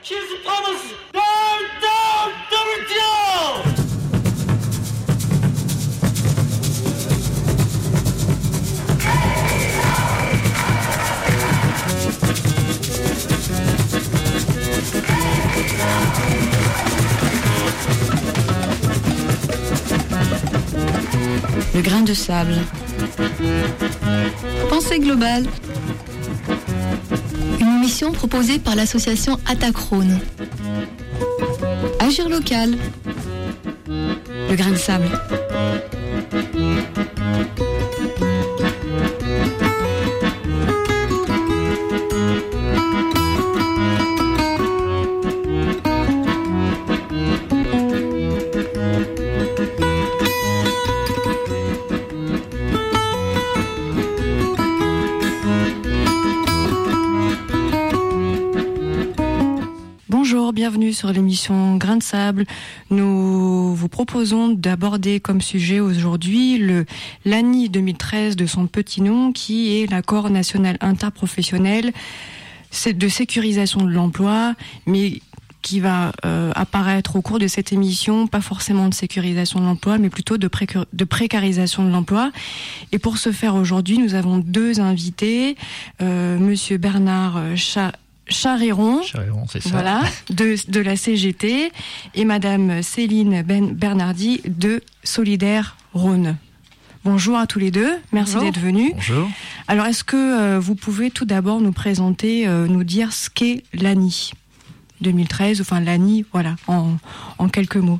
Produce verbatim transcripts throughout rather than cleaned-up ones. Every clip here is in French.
Le grain de sable. Pensée globale. Une émission proposée par l'association Atacrone. Agir local. Le grain de sable. Bienvenue sur l'émission Grain de Sable. Nous vous proposons d'aborder comme sujet aujourd'hui le l'A N I deux mille treize de son petit nom, qui est l'accord national interprofessionnel de sécurisation de l'emploi, mais qui va euh, apparaître au cours de cette émission, pas forcément de sécurisation de l'emploi, mais plutôt de, préca- de précarisation de l'emploi. Et pour ce faire aujourd'hui, nous avons deux invités, euh, Monsieur Bernard Cha- Chariron, Chariron, c'est ça. Voilà, de, de la C G T, et Madame Céline ben Bernardi de Solidaire Rhône. Bonjour à tous les deux, merci Bonjour. d'être venus. Bonjour. Alors, est-ce que euh, vous pouvez tout d'abord nous présenter, euh, nous dire ce qu'est l'A N I deux mille treize, enfin l'A N I, voilà, en, en quelques mots.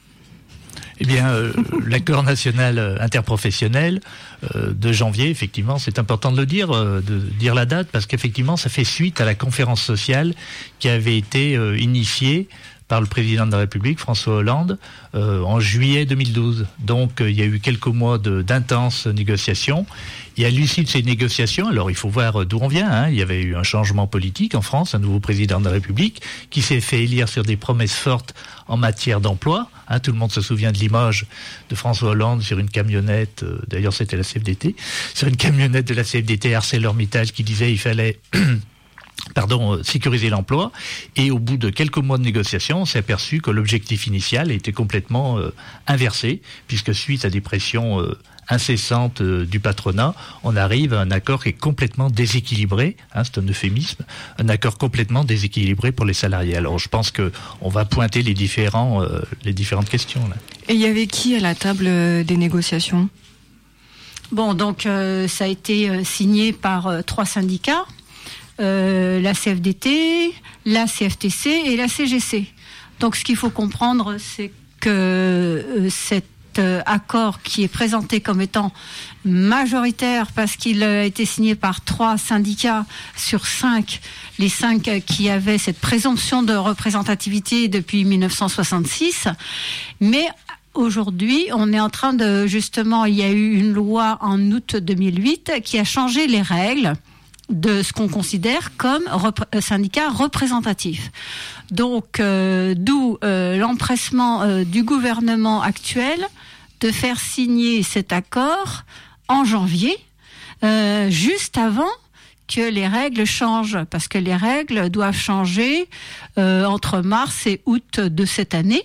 Eh bien, euh, l'accord national interprofessionnel euh, de janvier, effectivement, c'est important de le dire, euh, de dire la date, parce qu'effectivement, ça fait suite à la conférence sociale qui avait été euh, initiée par le président de la République, François Hollande, euh, en juillet deux mille douze. Donc, euh, il y a eu quelques mois de, d'intenses négociations. Et à l'issue de ces négociations, alors il faut voir d'où on vient, hein, il y avait eu un changement politique en France, un nouveau président de la République, qui s'est fait élire sur des promesses fortes en matière d'emploi. Hein, tout le monde se souvient de l'image de François Hollande sur une camionnette, euh, d'ailleurs c'était la C F D T, sur une camionnette de la C F D T ArcelorMittal qui disait il fallait... pardon, euh, sécuriser l'emploi. Et au bout de quelques mois de négociations, on s'est aperçu que l'objectif initial était complètement euh, inversé, puisque suite à des pressions euh, incessantes euh, du patronat, on arrive à un accord qui est complètement déséquilibré, hein, c'est un euphémisme, un accord complètement déséquilibré pour les salariés. Alors je pense que on va pointer les différents, euh, les différentes questions là. Et il y avait qui à la table euh, des négociations ? Bon, donc euh, ça a été euh, signé par euh, trois syndicats. Euh, la C F D T, la C F T C et la C G C. Donc ce qu'il faut comprendre, c'est que euh, cet euh, accord qui est présenté comme étant majoritaire parce qu'il a été signé par trois syndicats sur cinq, les cinq qui avaient cette présomption de représentativité depuis dix-neuf cent soixante-six, mais aujourd'hui, on est en train de, justement, il y a eu une loi en août deux mille huit qui a changé les règles de ce qu'on considère comme rep- syndicat représentatif. Donc, euh, d'où euh, l'empressement euh, du gouvernement actuel de faire signer cet accord en janvier, euh, juste avant que les règles changent, parce que les règles doivent changer euh, entre mars et août de cette année.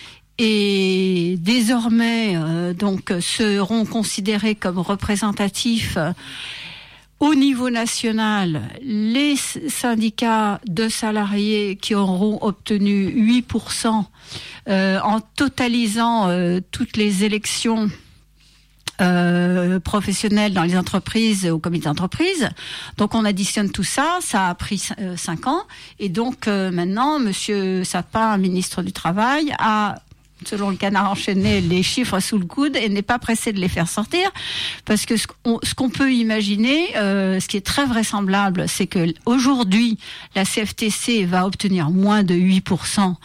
Et désormais, euh, donc, seront considérés comme représentatifs euh, au niveau national, les syndicats de salariés qui auront obtenu huit pour cent euh, en totalisant euh, toutes les élections euh, professionnelles dans les entreprises, au comité d'entreprise. Donc on additionne tout ça, ça a pris euh, cinq ans. Et donc euh, maintenant, Monsieur Sapin, ministre du Travail, a... selon le Canard enchaîné, les chiffres sous le coude et n'est pas pressé de les faire sortir, parce que ce qu'on, ce qu'on peut imaginer, euh, ce qui est très vraisemblable, c'est que aujourd'hui la C F T C va obtenir moins de huit pour cent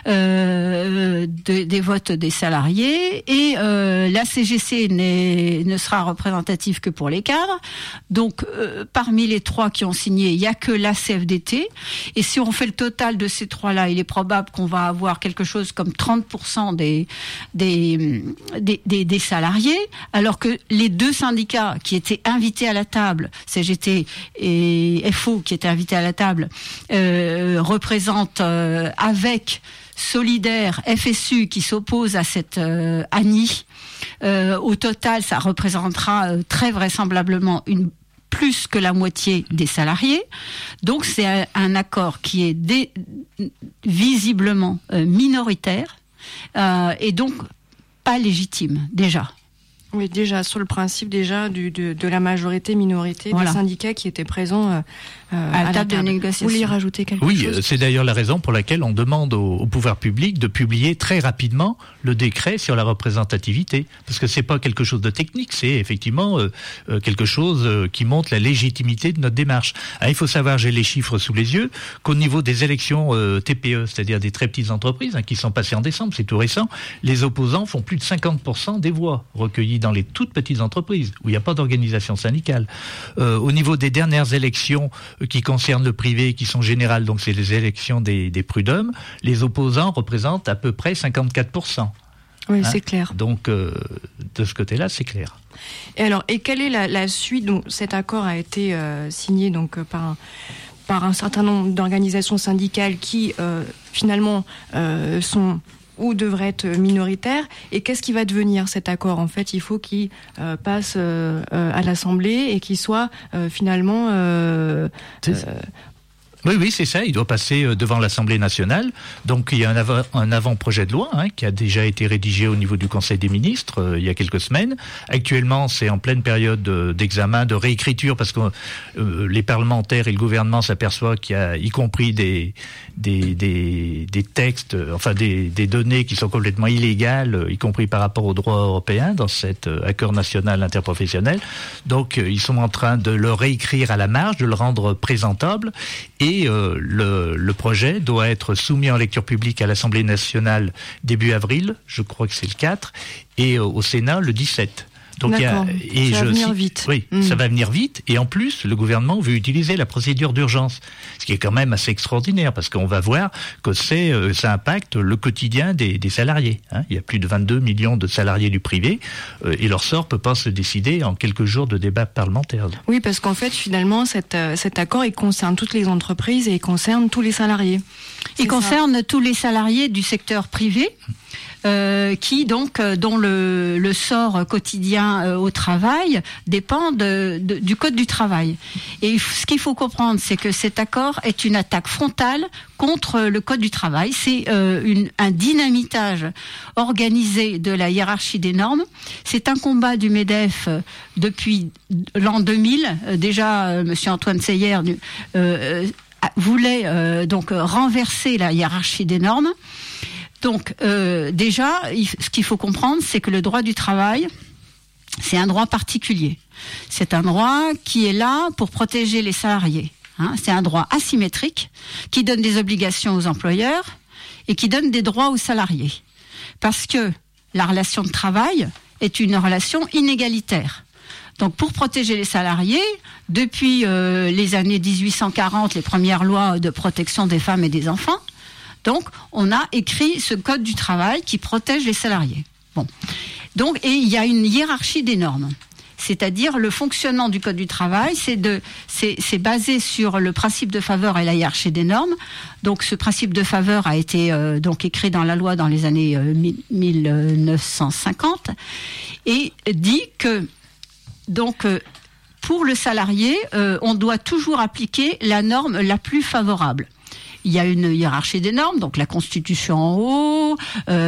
euh, de, des votes des salariés, et euh, la C G C n'est, ne sera représentative que pour les cadres. Donc euh, parmi les trois qui ont signé, il y a que la C F D T, et si on fait le total de ces trois-là, il est probable qu'on va avoir quelque chose comme trente pour cent des des, des des des salariés, alors que les deux syndicats qui étaient invités à la table, C G T et F O qui étaient invités à la table, euh, représentent euh, avec Solidaire, F S U qui s'oppose à cette euh, A N I. Euh, au total, ça représentera euh, très vraisemblablement une plus que la moitié des salariés. Donc c'est un, un accord qui est dé, visiblement euh, minoritaire euh, et donc pas légitime déjà. Oui, déjà sur le principe déjà du, de, de la majorité-minorité voilà. des syndicats qui étaient présents euh, euh, à, à la table de négociation. Vous vouliez rajouter quelque oui, chose ? Oui, c'est d'ailleurs la raison pour laquelle on demande au, au pouvoir public de publier très rapidement le décret sur la représentativité, parce que c'est pas quelque chose de technique, c'est effectivement euh, euh, quelque chose euh, qui montre la légitimité de notre démarche. Alors, il faut savoir, j'ai les chiffres sous les yeux, qu'au niveau des élections euh, T P E, c'est-à-dire des très petites entreprises hein, qui sont passées en décembre, c'est tout récent, les opposants font plus de cinquante pour cent des voix recueillies dans les toutes petites entreprises où il n'y a pas d'organisation syndicale. Euh, au niveau des dernières élections euh, qui concernent le privé, qui sont générales, donc c'est les élections des, des prud'hommes, les opposants représentent à peu près cinquante-quatre pour cent. Oui, hein, c'est clair. Donc, euh, de ce côté-là, c'est clair. Et alors, et quelle est la, la suite ? Donc, cet accord a été euh, signé donc par un, par un certain nombre d'organisations syndicales qui, euh, finalement, euh, sont ou devrait être minoritaire, et qu'est-ce qui va devenir cet accord ? En fait, il faut qu'il euh, passe euh, euh, à l'Assemblée et qu'il soit euh, finalement... Euh, euh, Oui, oui, c'est ça. Il doit passer devant l'Assemblée nationale. Donc, il y a un, av- un avant-projet de loi hein, qui a déjà été rédigé au niveau du Conseil des ministres euh, il y a quelques semaines. Actuellement, c'est en pleine période de, d'examen, de réécriture, parce que euh, les parlementaires et le gouvernement s'aperçoivent qu'il y a, y compris des des des, des textes, euh, enfin des, des données qui sont complètement illégales, euh, y compris par rapport au droit européen dans cet euh, accord national interprofessionnel. Donc, euh, ils sont en train de le réécrire à la marge, de le rendre présentable et Et euh, le, le projet doit être soumis en lecture publique à l'Assemblée nationale début avril, je crois que c'est le quatre, et euh, au Sénat le dix-sept. Donc, D'accord, il y a, et ça je, va venir si, vite. Oui, mmh. ça va venir vite. Et en plus, le gouvernement veut utiliser la procédure d'urgence, ce qui est quand même assez extraordinaire, parce qu'on va voir que c'est, euh, ça impacte le quotidien des, des salariés. Hein. Il y a plus de vingt-deux millions de salariés du privé, euh, et leur sort peut pas se décider en quelques jours de débat parlementaire. Oui, parce qu'en fait, finalement, cet, euh, cet accord, il concerne toutes les entreprises et il concerne tous les salariés. Il concerne tous les salariés du secteur privé. Euh, qui donc euh, dont le, le sort quotidien euh, au travail dépend de, de, du code du travail. Et ce qu'il faut comprendre, c'est que cet accord est une attaque frontale contre le code du travail. C'est euh, une, un dynamitage organisé de la hiérarchie des normes. C'est un combat du MEDEF euh, depuis l'an deux mille. Euh, déjà, euh, Monsieur Antoine Seyer euh, euh, voulait euh, donc renverser la hiérarchie des normes. Donc euh, déjà, il, ce qu'il faut comprendre, c'est que le droit du travail, c'est un droit particulier. C'est un droit qui est là pour protéger les salariés. Hein. C'est un droit asymétrique qui donne des obligations aux employeurs et qui donne des droits aux salariés. Parce que la relation de travail est une relation inégalitaire. Donc pour protéger les salariés, depuis euh, les années dix-huit cent quarante, les premières lois de protection des femmes et des enfants, donc, on a écrit ce code du travail qui protège les salariés. Bon. Donc, et il y a une hiérarchie des normes. C'est-à-dire, le fonctionnement du code du travail, c'est de, c'est, c'est basé sur le principe de faveur et la hiérarchie des normes. Donc, ce principe de faveur a été, euh, donc, écrit dans la loi dans les années euh, mille neuf cent cinquante et dit que, donc, euh, pour le salarié, euh, on doit toujours appliquer la norme la plus favorable. Il y a une hiérarchie des normes, donc la Constitution en haut,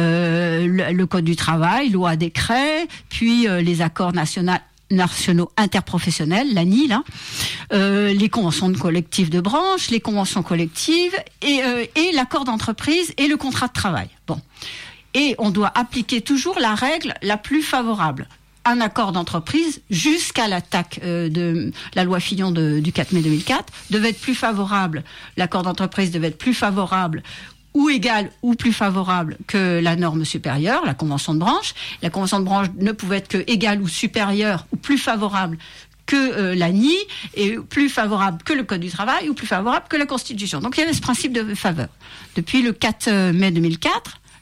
euh, le, le Code du travail, loi, décret, puis euh, les accords nationaux, nationaux interprofessionnels, l'A N I, là, euh, les conventions de collectifs de branche, les conventions collectives, et, euh, et l'accord d'entreprise et le contrat de travail. Bon. Et on doit appliquer toujours la règle la plus favorable. Un accord d'entreprise, jusqu'à l'attaque euh, de la loi Fillon de, du quatre mai deux mille quatre, devait être plus favorable. L'accord d'entreprise devait être plus favorable ou égal ou plus favorable que la norme supérieure, la convention de branche. La convention de branche ne pouvait être que égale ou supérieure ou plus favorable que euh, l'A N I et plus favorable que le Code du travail ou plus favorable que la Constitution. Donc il y avait ce principe de faveur. Depuis le quatre mai deux mille quatre,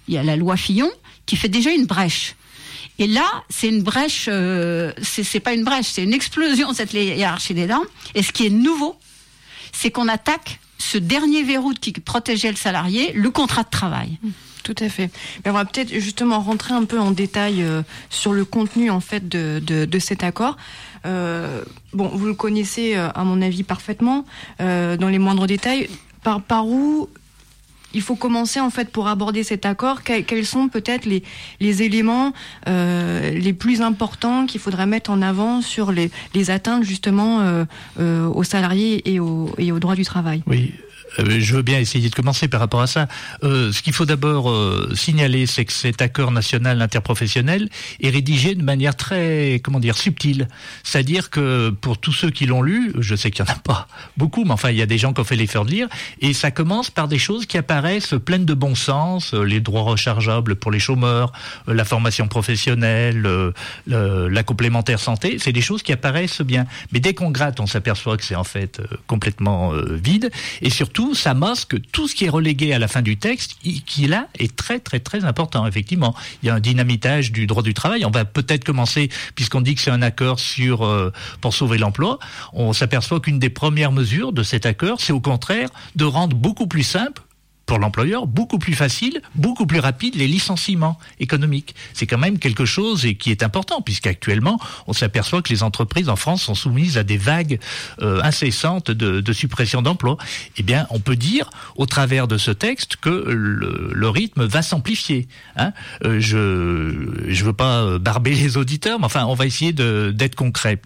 il y a la loi Fillon qui fait déjà une brèche. Et là, c'est une brèche, euh, c'est, c'est pas une brèche, c'est une explosion de cette hiérarchie des normes. Et ce qui est nouveau, c'est qu'on attaque ce dernier verrou qui protégeait le salarié, le contrat de travail. Tout à fait. Mais on va peut-être justement rentrer un peu en détail euh, sur le contenu en fait de, de, de cet accord. Euh, bon, vous le connaissez euh, à mon avis parfaitement, euh, dans les moindres détails. Par, par où il faut commencer en fait pour aborder cet accord? Quels, quels sont peut-être les, les éléments euh, les plus importants qu'il faudrait mettre en avant sur les, les atteintes justement euh, euh, aux salariés et aux, et aux droits du travail? Oui. Je veux bien essayer de commencer par rapport à ça. Euh, ce qu'il faut d'abord euh, signaler, c'est que cet accord national interprofessionnel est rédigé de manière très, comment dire, subtile. C'est-à-dire que pour tous ceux qui l'ont lu, je sais qu'il n'y en a pas beaucoup, mais enfin il y a des gens qui ont fait l'effort de lire, et ça commence par des choses qui apparaissent pleines de bon sens, euh, les droits rechargeables pour les chômeurs, euh, la formation professionnelle, euh, le, la complémentaire santé, c'est des choses qui apparaissent bien. Mais dès qu'on gratte, on s'aperçoit que c'est en fait euh, complètement euh, vide, et surtout ça masque tout ce qui est relégué à la fin du texte, qui là est très très très important. Effectivement, il y a un dynamitage du droit du travail. On va peut-être commencer, puisqu'on dit que c'est un accord sur euh, pour sauver l'emploi, on s'aperçoit qu'une des premières mesures de cet accord, c'est au contraire de rendre beaucoup plus simple pour l'employeur, beaucoup plus facile, beaucoup plus rapide les licenciements économiques. C'est quand même quelque chose et qui est important, puisqu'actuellement, on s'aperçoit que les entreprises en France sont soumises à des vagues euh, incessantes de, de suppression d'emplois. Eh bien, on peut dire, au travers de ce texte, que le, le rythme va s'amplifier. Hein euh, je je veux pas barber les auditeurs, mais enfin, on va essayer de, d'être concret.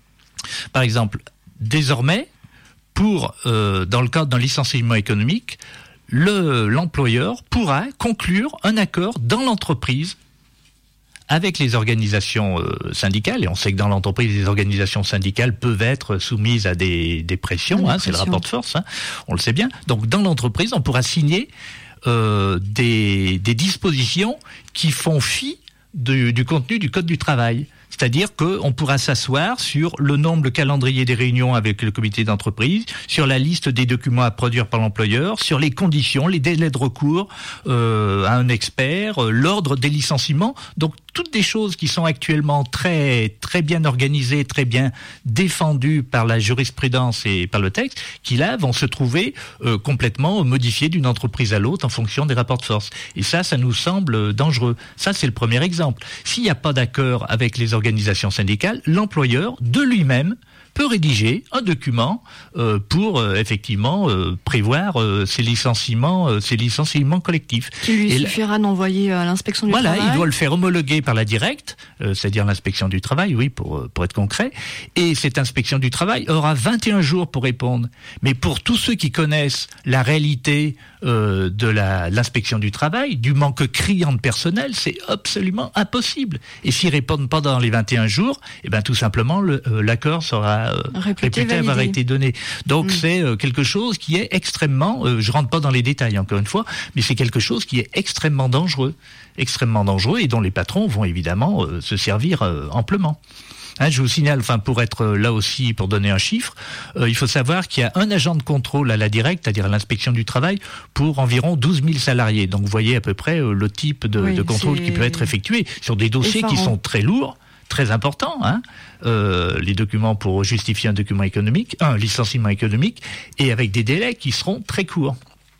Par exemple, désormais, pour euh, dans le cadre d'un licenciement économique, Le, l'employeur pourra conclure un accord dans l'entreprise avec les organisations euh, syndicales, et on sait que dans l'entreprise, les organisations syndicales peuvent être soumises à des, des pressions, hein, c'est le rapport de force, hein, on le sait bien. Donc dans l'entreprise, on pourra signer euh, des, des dispositions qui font fi du, du contenu du Code du travail. C'est-à-dire qu'on pourra s'asseoir sur le nombre, le calendrier des réunions avec le comité d'entreprise, sur la liste des documents à produire par l'employeur, sur les conditions, les délais de recours euh, à un expert, euh, l'ordre des licenciements. Donc toutes des choses qui sont actuellement très très bien organisées, très bien défendues par la jurisprudence et par le texte, qui là vont se trouver euh, complètement modifiées d'une entreprise à l'autre en fonction des rapports de force. Et ça, ça nous semble dangereux. Ça, c'est le premier exemple. S'il n'y a pas d'accord avec les organisations syndicales, l'employeur, de lui-même, peut rédiger un document euh, pour euh, effectivement euh, prévoir euh, ces licenciements, euh, ces licenciements collectifs. Qui lui Et suffira là, d'envoyer à l'inspection du voilà, travail. Voilà, il doit le faire homologuer par la directe, euh, c'est-à-dire l'inspection du travail, oui, pour pour être concret. Et cette inspection du travail aura vingt et un jours pour répondre. Mais pour tous ceux qui connaissent la réalité euh, de la l'inspection du travail, du manque criant de personnel, c'est absolument impossible. Et s'ils répondent pas dans les vingt et un jours, eh ben tout simplement le, euh, l'accord sera Euh, réputé, réputé avoir été donné. Donc mmh. c'est euh, quelque chose qui est extrêmement, euh, je rentre pas dans les détails encore une fois, mais c'est quelque chose qui est extrêmement dangereux, extrêmement dangereux et dont les patrons vont évidemment euh, se servir euh, amplement. Hein, je vous signale, enfin pour être euh, là aussi, pour donner un chiffre, euh, il faut savoir qu'il y a un agent de contrôle à la directe, c'est-à-dire à l'inspection du travail, pour environ douze mille salariés. Donc vous voyez à peu près euh, le type de, oui, de contrôle qui peut être effectué sur des dossiers effarant. Qui sont très lourds, très important, hein, euh, les documents pour justifier un document économique, un licenciement économique, et avec des délais qui seront très courts.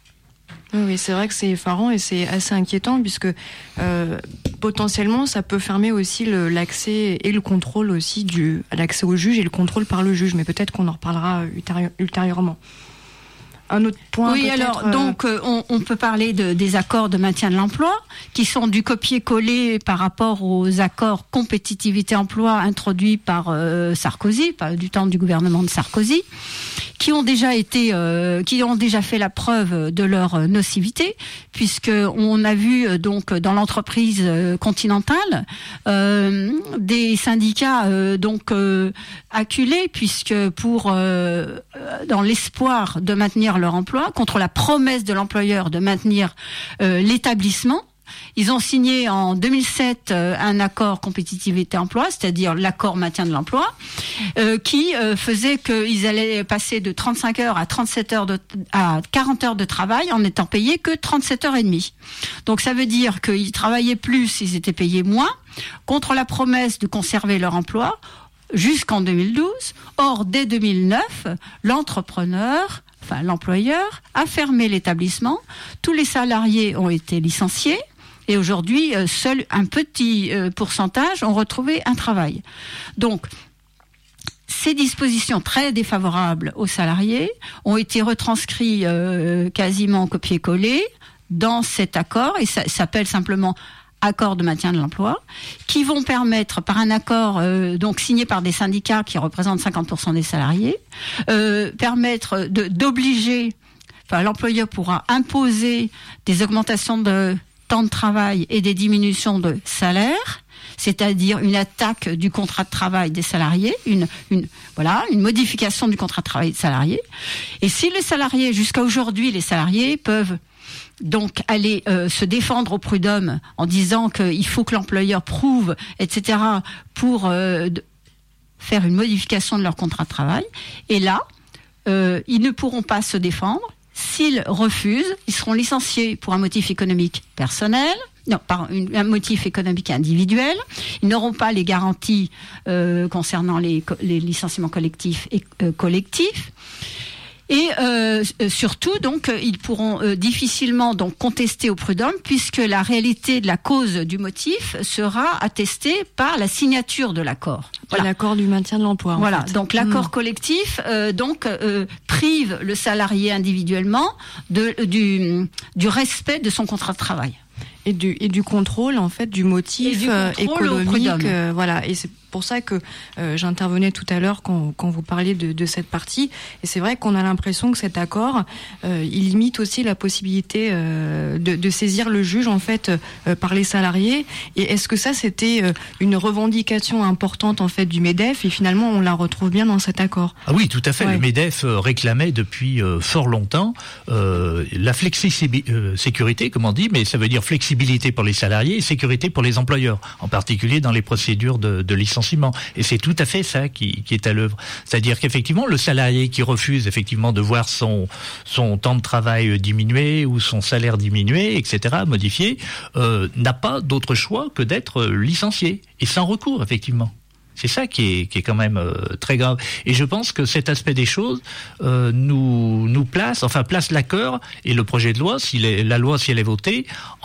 Oui, oui, c'est vrai que c'est effarant et c'est assez inquiétant puisque euh, potentiellement ça peut fermer aussi le, l'accès et le contrôle aussi du l'accès au juge et le contrôle par le juge, mais peut-être qu'on en reparlera ultérie- ultérieurement. Un autre point. Oui, alors euh... donc euh, on, on peut parler de, des accords de maintien de l'emploi qui sont du copier-coller par rapport aux accords compétitivité-emploi introduits par euh, Sarkozy, par, du temps du gouvernement de Sarkozy, qui ont déjà été, euh, qui ont déjà fait la preuve de leur nocivité, puisque on a vu euh, donc dans l'entreprise euh, continentale euh, des syndicats euh, donc euh, acculés, puisque pour euh, dans l'espoir de maintenir leur emploi, contre la promesse de l'employeur de maintenir euh, l'établissement, Ils ont signé en deux mille sept euh, un accord compétitivité-emploi, c'est-à-dire l'accord maintien de l'emploi, euh, qui euh, faisait qu'ils allaient passer de trente-cinq heures à trente-sept heures de, à quarante heures de travail en étant payés que trente-sept heures et demie. Donc ça veut dire qu'ils travaillaient plus, ils étaient payés moins, contre la promesse de conserver leur emploi jusqu'en deux mille douze. Or, dès deux mille neuf, l'entrepreneur, enfin l'employeur, a fermé l'établissement. Tous les salariés ont été licenciés. Et aujourd'hui, euh, seul un petit euh, pourcentage ont retrouvé un travail. Donc, ces dispositions très défavorables aux salariés ont été retranscrites euh, quasiment copier-coller dans cet accord, et ça, ça s'appelle simplement accord de maintien de l'emploi, qui vont permettre, par un accord euh, donc signé par des syndicats qui représentent cinquante pour cent des salariés, euh, permettre de, d'obliger, enfin l'employeur pourra imposer des augmentations de temps de travail et des diminutions de salaire, c'est-à-dire une attaque du contrat de travail des salariés, une, une, voilà, une modification du contrat de travail des salariés. Et si les salariés, jusqu'à aujourd'hui, les salariés peuvent donc aller euh, se défendre au prud'homme en disant qu'il faut que l'employeur prouve, et cetera, pour euh, de, faire une modification de leur contrat de travail. Et là, euh, ils ne pourront pas se défendre. S'ils refusent, ils seront licenciés pour un motif économique personnel, non, par une, un motif économique individuel. Ils n'auront pas les garanties euh, concernant les, les licenciements collectifs et euh, collectifs. Et euh, surtout, donc, ils pourront euh, difficilement donc contester au prud'homme, puisque la réalité de la cause du motif sera attestée par la signature de l'accord. Voilà. L'accord du maintien de l'emploi. Voilà. En fait. Donc l'accord mmh. collectif, euh, donc euh, prive le salarié individuellement de du du respect de son contrat de travail. Et du et du contrôle en fait du motif du euh, économique. Euh, voilà. Et c'est pour ça que euh, j'intervenais tout à l'heure quand, quand vous parliez de, de cette partie. Et c'est vrai qu'on a l'impression que cet accord, euh, il limite aussi la possibilité euh, de, de saisir le juge en fait euh, par les salariés. Et est-ce que ça c'était euh, une revendication importante en fait du MEDEF et finalement on la retrouve bien dans cet accord? Ah oui, tout à fait. Ouais. Le MEDEF réclamait depuis euh, fort longtemps euh, la flexi-sécurité, comme on dit, mais ça veut dire flexibilité pour les salariés et sécurité pour les employeurs, en particulier dans les procédures de, de licenciement. Et c'est tout à fait ça qui, qui est à l'œuvre. C'est-à-dire qu'effectivement, le salarié qui refuse effectivement de voir son, son temps de travail diminuer ou son salaire diminuer, et cetera, modifié, euh, n'a pas d'autre choix que d'être licencié. Et sans recours, effectivement. C'est ça qui est, qui est quand même euh, très grave. Et je pense que cet aspect des choses euh, nous, nous place, enfin place l'accord et le projet de loi, si les, la loi, si elle est votée,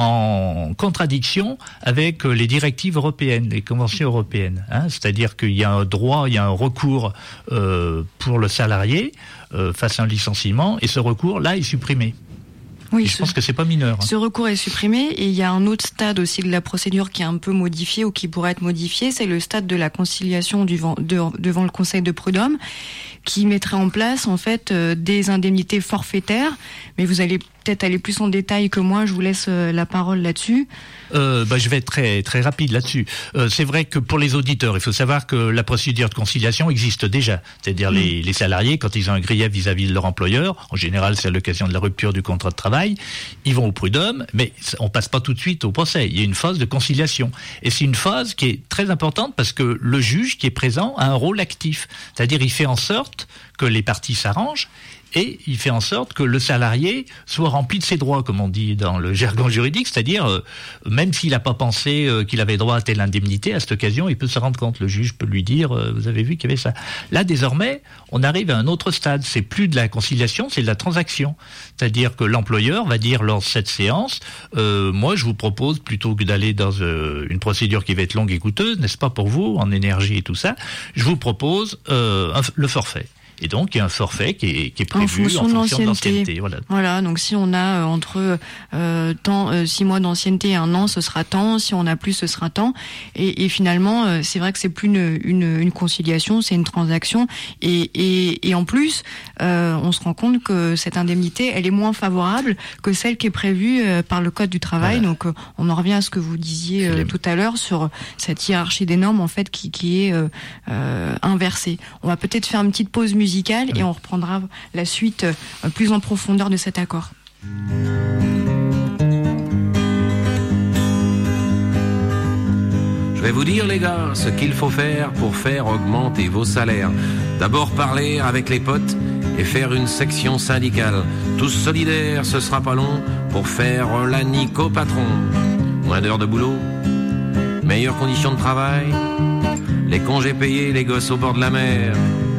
en contradiction avec les directives européennes, les conventions européennes. Hein, c'est-à-dire qu'il y a un droit, il y a un recours euh, pour le salarié euh, face à un licenciement, et ce recours, là, est supprimé. Oui, et je ce, pense que c'est pas mineur. Ce recours est supprimé et il y a un autre stade aussi de la procédure qui est un peu modifié ou qui pourrait être modifié, c'est le stade de la conciliation devant, devant le Conseil de prud'homme qui mettrait en place en fait euh, des indemnités forfaitaires. Mais vous allez peut-être aller plus en détail que moi, je vous laisse euh, la parole là-dessus. Euh, bah, je vais être très très rapide là-dessus. Euh, c'est vrai que pour les auditeurs, il faut savoir que la procédure de conciliation existe déjà. C'est-à-dire mmh. les, les salariés, quand ils ont un grief vis-à-vis de leur employeur, en général c'est à l'occasion de la rupture du contrat de travail, ils vont au prud'homme, mais on passe pas tout de suite au procès. Il y a une phase de conciliation. Et c'est une phase qui est très importante parce que le juge qui est présent a un rôle actif. C'est-à-dire il fait en sorte que les parties s'arrangent et il fait en sorte que le salarié soit rempli de ses droits, comme on dit dans le jargon juridique, c'est-à-dire euh, même s'il n'a pas pensé euh, qu'il avait droit à telle indemnité, à cette occasion, il peut se rendre compte. Le juge peut lui dire, euh, vous avez vu qu'il y avait ça. Là, désormais, on arrive à un autre stade. C'est plus de la conciliation, c'est de la transaction. C'est-à-dire que l'employeur va dire lors de cette séance, euh, moi, je vous propose, plutôt que d'aller dans euh, une procédure qui va être longue et coûteuse, n'est-ce pas pour vous, en énergie et tout ça, je vous propose euh, un, le forfait. Et donc, il y a un forfait qui est, qui est prévu en fonction, en fonction de l'ancienneté. Voilà. Voilà, donc si on a euh, entre euh, temps, euh, six mois d'ancienneté et un an, ce sera tant. Si on a plus, ce sera tant. Et, et finalement, euh, c'est vrai que c'est plus une, une, une conciliation, c'est une transaction. Et, et, et en plus, euh, on se rend compte que cette indemnité, elle est moins favorable que celle qui est prévue euh, par le Code du travail. Voilà. Donc, euh, on en revient à ce que vous disiez euh, tout à l'heure sur cette hiérarchie des normes, en fait, qui, qui est euh, euh, inversée. On va peut-être faire une petite pause musicale. Musicale et on reprendra la suite euh, plus en profondeur de cet accord. vais vous dire les gars ce qu'il faut faire pour faire augmenter vos salaires. D'abord parler avec les potes et faire une section syndicale. Tous solidaires, ce sera pas long pour faire la nique au patron. Moins d'heures de boulot, meilleures conditions de travail, les congés payés, les gosses au bord de la mer.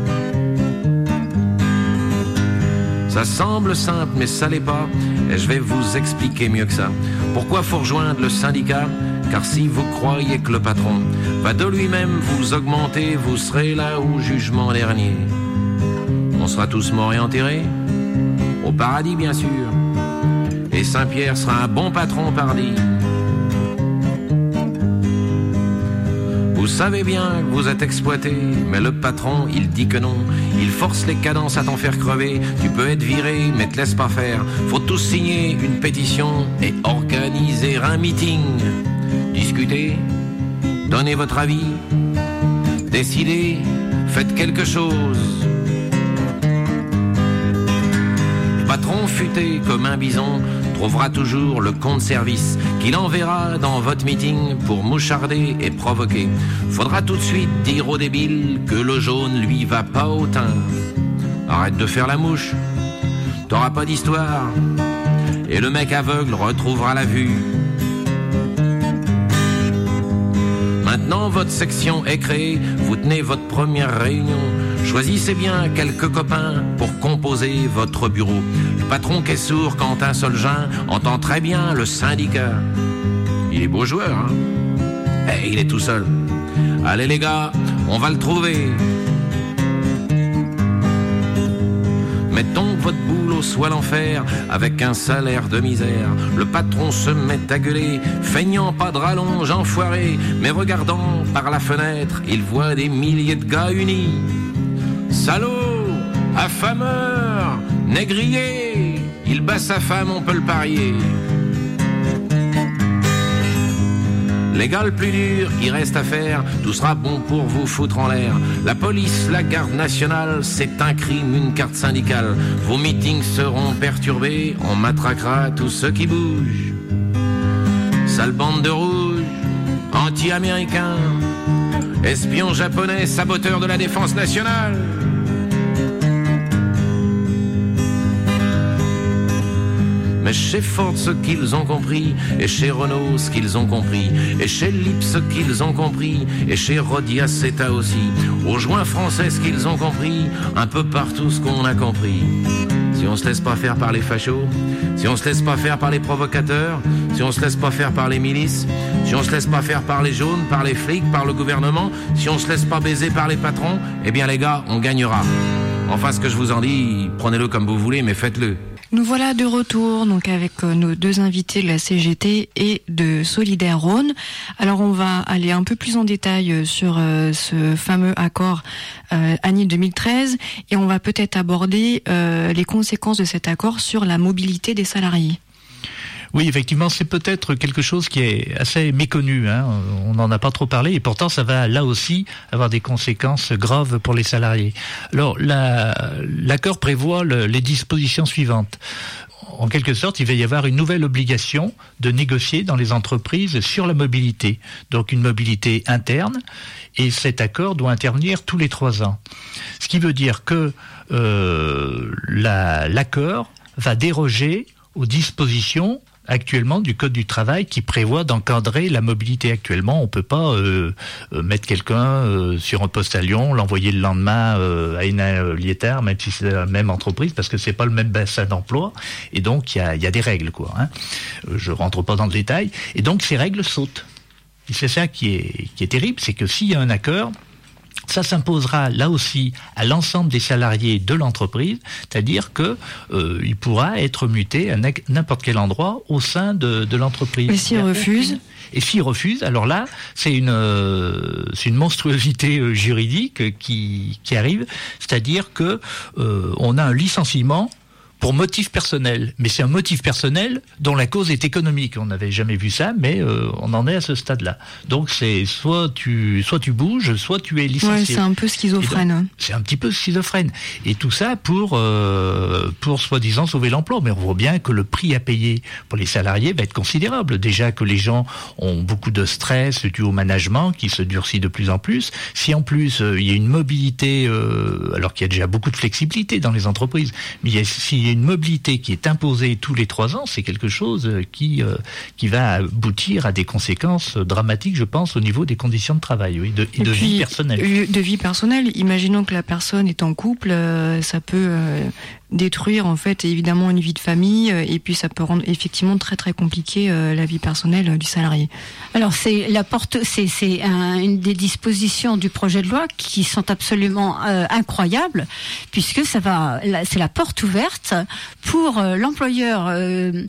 Ça semble simple mais ça l'est pas, et je vais vous expliquer mieux que ça. Pourquoi faut rejoindre le syndicat? Car si vous croyez que le patron va de lui-même vous augmenter, vous serez là au jugement dernier. On sera tous morts et enterrés, au paradis bien sûr, et Saint-Pierre sera un bon patron pardi. Vous savez bien que vous êtes exploité, mais le patron, il dit que non. Il force les cadences à t'en faire crever. Tu peux être viré, mais te laisse pas faire. Faut tous signer une pétition et organiser un meeting. Discutez, donnez votre avis, décidez, faites quelque chose. Le patron futé comme un bison trouvera toujours le compte service qu'il enverra dans votre meeting pour moucharder et provoquer. Faudra tout de suite dire au débile que le jaune lui va pas au teint. Arrête de faire la mouche, t'auras pas d'histoire, et le mec aveugle retrouvera la vue. Maintenant votre section est créée, vous tenez votre première réunion. Choisissez bien quelques copains pour composer votre bureau. Le patron qui est sourd quand un seul jeune entend très bien le syndicat. Il est beau joueur, hein? Eh, il est tout seul. Allez les gars, on va le trouver. Mettons que votre boulot soit l'enfer, avec un salaire de misère. Le patron se met à gueuler, feignant pas de rallonge, enfoiré. Mais regardant par la fenêtre, il voit des milliers de gars unis. Salaud, affameur, négrier, il bat sa femme, on peut le parier. Les gars, le plus dur, il reste à faire, tout sera bon pour vous foutre en l'air. La police, la garde nationale, c'est un crime, une carte syndicale. Vos meetings seront perturbés, on matraquera tous ceux qui bougent. Sale bande de rouges, anti-américains, espions japonais, saboteurs de la défense nationale. Mais chez Ford ce qu'ils ont compris, et chez Renault ce qu'ils ont compris, et chez Lip ce qu'ils ont compris, et chez Rodia Seta aussi. Aux joints français ce qu'ils ont compris, un peu partout ce qu'on a compris. Si on se laisse pas faire par les fachos, si on se laisse pas faire par les provocateurs, si on se laisse pas faire par les milices, si on se laisse pas faire par les jaunes, par les flics, par le gouvernement, si on se laisse pas baiser par les patrons, eh bien les gars, on gagnera. Enfin, ce que je vous en dis, prenez-le comme vous voulez, mais faites-le. Nous voilà de retour donc avec nos deux invités de la C G T et de Solidaire Rhône. Alors on va aller un peu plus en détail sur euh, ce fameux accord euh, ANI deux mille treize et on va peut-être aborder euh, les conséquences de cet accord sur la mobilité des salariés. Oui, effectivement, c'est peut-être quelque chose qui est assez méconnu, hein. On n'en a pas trop parlé et pourtant ça va là aussi avoir des conséquences graves pour les salariés. Alors, la, l'accord prévoit le, les dispositions suivantes. En quelque sorte, il va y avoir une nouvelle obligation de négocier dans les entreprises sur la mobilité, donc une mobilité interne, et cet accord doit intervenir tous les trois ans. Ce qui veut dire que euh, la, l'accord va déroger aux dispositions actuellement du Code du travail qui prévoit d'encadrer la mobilité. Actuellement, on peut pas euh, mettre quelqu'un euh, sur un poste à Lyon, l'envoyer le lendemain euh, à une Liétard, même si c'est la même entreprise, parce que c'est pas le même bassin d'emploi. Et donc, il y a, y a des règles, quoi. Hein. Je rentre pas dans le détail. Et donc, ces règles sautent. Et c'est ça qui est, qui est terrible, c'est que s'il y a un accord, ça s'imposera là aussi à l'ensemble des salariés de l'entreprise, c'est-à-dire que euh, il pourra être muté à n'importe quel endroit au sein de, de l'entreprise. Et s'il refuse ? Et s'il refuse, alors là, c'est une euh, c'est une monstruosité euh, juridique qui qui arrive, c'est-à-dire que euh, on a un licenciement pour motif personnel. Mais c'est un motif personnel dont la cause est économique. On n'avait jamais vu ça, mais euh, on en est à ce stade-là. Donc c'est soit tu, soit tu bouges, soit tu es licencié. Ouais, c'est un peu schizophrène. Donc, c'est un petit peu schizophrène. Et tout ça pour, euh, pour soi-disant sauver l'emploi. Mais on voit bien que le prix à payer pour les salariés va être considérable. Déjà que les gens ont beaucoup de stress dû au management qui se durcit de plus en plus. Si en plus euh, il y a une mobilité, euh, alors qu'il y a déjà beaucoup de flexibilité dans les entreprises, mais il y a, s'il y a une mobilité qui est imposée tous les trois ans, c'est quelque chose qui euh, qui va aboutir à des conséquences dramatiques, je pense, au niveau des conditions de travail, oui, de, et, et de puis, vie personnelle. De vie personnelle. Imaginons que la personne est en couple, euh, ça peut euh, détruire en fait évidemment une vie de famille, euh, et puis ça peut rendre effectivement très très compliqué euh, la vie personnelle euh, du salarié. Alors c'est la porte, c'est c'est un, une des dispositions du projet de loi qui sont absolument euh, incroyables, puisque ça va, c'est la porte ouverte pour euh, l'employeur euh,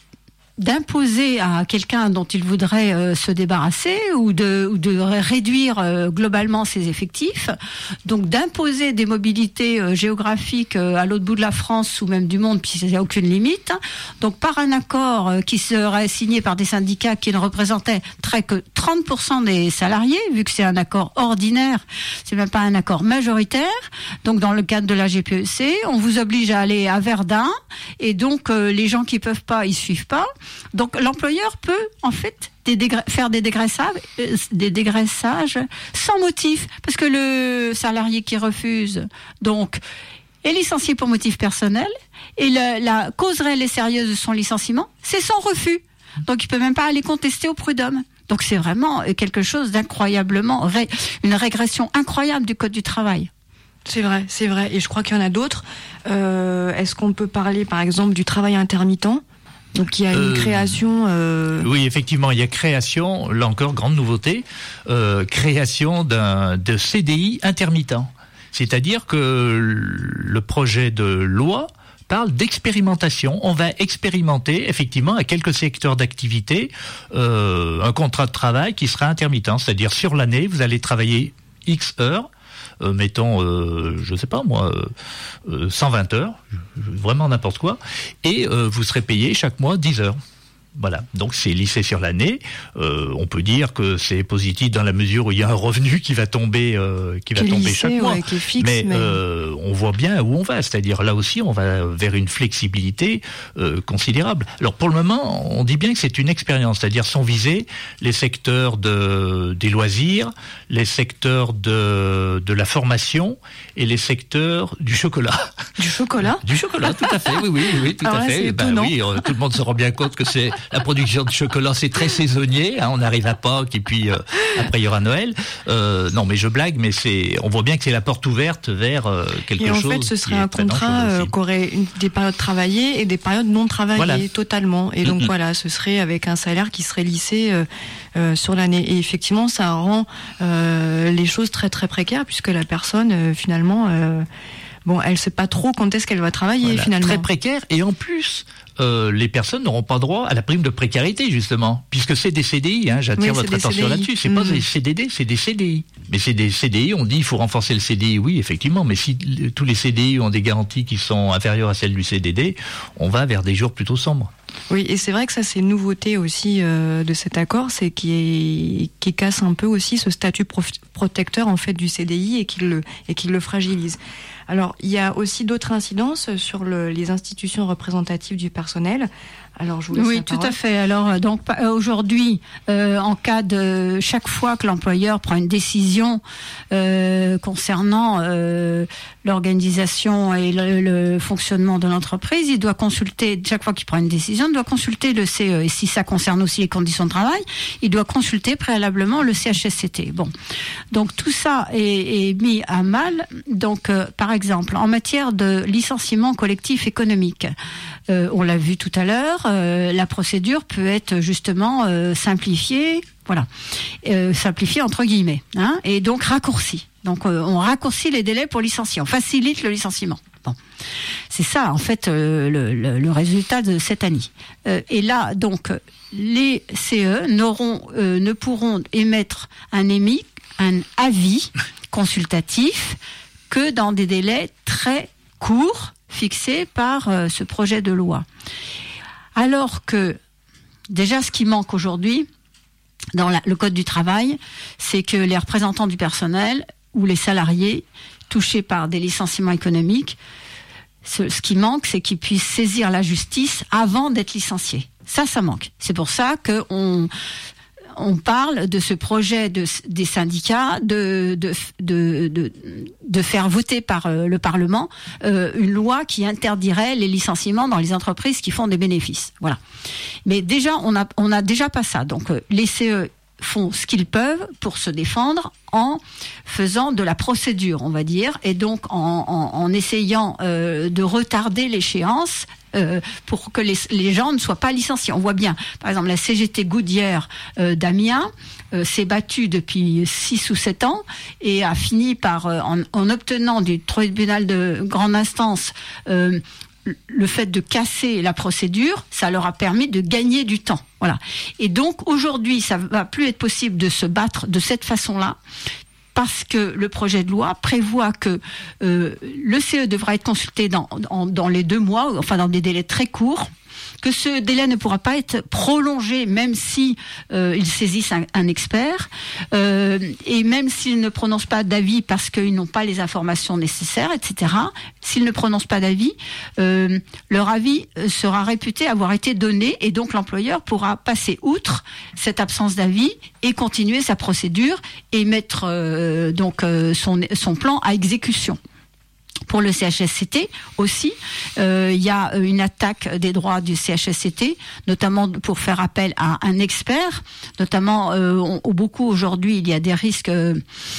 d'imposer à quelqu'un dont il voudrait euh, se débarrasser ou de, ou de réduire euh, globalement ses effectifs, donc d'imposer des mobilités euh, géographiques euh, à l'autre bout de la France ou même du monde, puisqu'il n'y a aucune limite. Donc par un accord euh, qui serait signé par des syndicats qui ne représentaient très que trente pour cent des salariés, vu que c'est un accord ordinaire, c'est même pas un accord majoritaire. Donc dans le cadre de la G P E C, on vous oblige à aller à Verdun, et donc euh, les gens qui peuvent pas, ils suivent pas. Donc l'employeur peut en fait des dégra- faire des dégraissages, euh, des dégraissages sans motif, parce que le salarié qui refuse donc est licencié pour motif personnel, et le, la cause réelle et sérieuse de son licenciement, c'est son refus. Donc il peut même pas aller contester au prud'homme. Donc c'est vraiment quelque chose d'incroyablement, ré- une régression incroyable du code du travail. C'est vrai, c'est vrai, et je crois qu'il y en a d'autres. Euh, est-ce qu'on peut parler par exemple du travail intermittent ? Donc il y a une euh, création... Euh... Oui, effectivement, il y a création, là encore, grande nouveauté, euh, création d'un de C D I intermittent. C'est-à-dire que le projet de loi parle d'expérimentation. On va expérimenter, effectivement, à quelques secteurs d'activité, euh, un contrat de travail qui sera intermittent. C'est-à-dire, sur l'année, vous allez travailler X heures, Euh, mettons, euh, je sais pas moi, euh, cent vingt heures, vraiment n'importe quoi, et euh, vous serez payé chaque mois dix heures. Voilà, donc c'est lissé sur l'année. Euh, on peut dire que c'est positif dans la mesure où il y a un revenu qui va tomber, euh, qui va qui tomber lycée, chaque mois. Ouais, qui est fixe, mais mais... Euh, on voit bien où on va, c'est-à-dire là aussi on va vers une flexibilité euh, considérable. Alors pour le moment, on dit bien que c'est une expérience, c'est-à-dire sont visés les secteurs de des loisirs, les secteurs de de la formation et les secteurs du chocolat. Du chocolat Du chocolat, tout à fait. Oui, oui, oui, tout Alors à là, fait. Ben oui, euh, tout le monde se rend bien compte que c'est la production de chocolat, c'est très saisonnier. Hein, on arrive à Pâques et puis euh, après il y aura Noël. Euh, non, mais je blague, mais c'est, on voit bien que c'est la porte ouverte vers euh, quelque et en chose. En fait, ce serait un contrat euh, qui aurait une, des périodes travaillées et des périodes non travaillées, voilà. Totalement. Et donc mm-hmm. voilà, ce serait avec un salaire qui serait lissé euh, euh, sur l'année. Et effectivement, ça rend euh, les choses très très précaires puisque la personne euh, finalement, euh, bon, elle sait pas trop quand est-ce qu'elle va travailler voilà. Finalement. Très précaire et en plus. Euh, les personnes n'auront pas droit à la prime de précarité, justement, puisque c'est des C D I, hein, j'attire oui, votre attention C D I. Là-dessus, c'est mmh. pas des C D D, c'est des C D I. Mais c'est des C D I, on dit il faut renforcer le C D I, oui, effectivement, mais si l- tous les C D I ont des garanties qui sont inférieures à celles du C D D, on va vers des jours plutôt sombres. Oui, et c'est vrai que ça, c'est une nouveauté aussi euh, de cet accord, c'est qui qui casse un peu aussi ce statut prof- protecteur en fait du C D I et qui le et qui le fragilise. Alors, il y a aussi d'autres incidences sur le, les institutions représentatives du personnel. Alors, je vous laisse oui, la tout parole. à fait. Alors, donc aujourd'hui, euh, en cas de chaque fois que l'employeur prend une décision euh, concernant euh, l'organisation et le, le fonctionnement de l'entreprise, il doit consulter chaque fois qu'il prend une décision, il doit consulter le C E. Et si ça concerne aussi les conditions de travail, il doit consulter préalablement le C H S C T. Bon, donc tout ça est, est mis à mal. Donc, euh, par exemple, en matière de licenciement collectif économique, euh, on l'a vu tout à l'heure. Euh, la procédure peut être justement euh, simplifiée, voilà, euh, simplifiée entre guillemets, hein, et donc raccourcie. Donc euh, on raccourcit les délais pour licencier, on facilite le licenciement. Bon, c'est ça en fait euh, le, le, le résultat de cette année. Euh, et là donc les C E n'auront, euh, ne pourront émettre un émis, un avis consultatif que dans des délais très courts fixés par euh, ce projet de loi. Alors que, déjà, ce qui manque aujourd'hui, dans la, le Code du travail, c'est que les représentants du personnel ou les salariés touchés par des licenciements économiques, ce, ce qui manque, c'est qu'ils puissent saisir la justice avant d'être licenciés. Ça, ça manque. C'est pour ça qu'on on parle de ce projet de, des syndicats de, de, de, de, de faire voter par le Parlement euh, une loi qui interdirait les licenciements dans les entreprises qui font des bénéfices. Voilà. Mais déjà, on a, on a déjà pas ça. Donc, euh, les C E font ce qu'ils peuvent pour se défendre en faisant de la procédure, on va dire, et donc en, en, en essayant euh, de retarder l'échéance euh, pour que les, les gens ne soient pas licenciés. On voit bien, par exemple, la C G T Goodyear euh, d'Amiens euh, s'est battue depuis six ou sept ans et a fini par, euh, en, en obtenant du tribunal de grande instance euh, le fait de casser la procédure, ça leur a permis de gagner du temps. Voilà. Et donc, aujourd'hui, ça va plus être possible de se battre de cette façon-là, parce que le projet de loi prévoit que euh, le C E devra être consulté dans, dans, dans les deux mois, enfin dans des délais très courts, que ce délai ne pourra pas être prolongé même si euh, ils saisissent un, un expert euh, et même s'ils ne prononcent pas d'avis parce qu'ils n'ont pas les informations nécessaires, et cetera. S'ils ne prononcent pas d'avis, euh, leur avis sera réputé avoir été donné et donc l'employeur pourra passer outre cette absence d'avis et continuer sa procédure et mettre euh, donc euh, son, son plan à exécution. Pour le C H S C T aussi, euh, il y a une attaque des droits du C H S C T, notamment pour faire appel à un expert. Notamment, euh, on, beaucoup aujourd'hui, il y a des risques euh,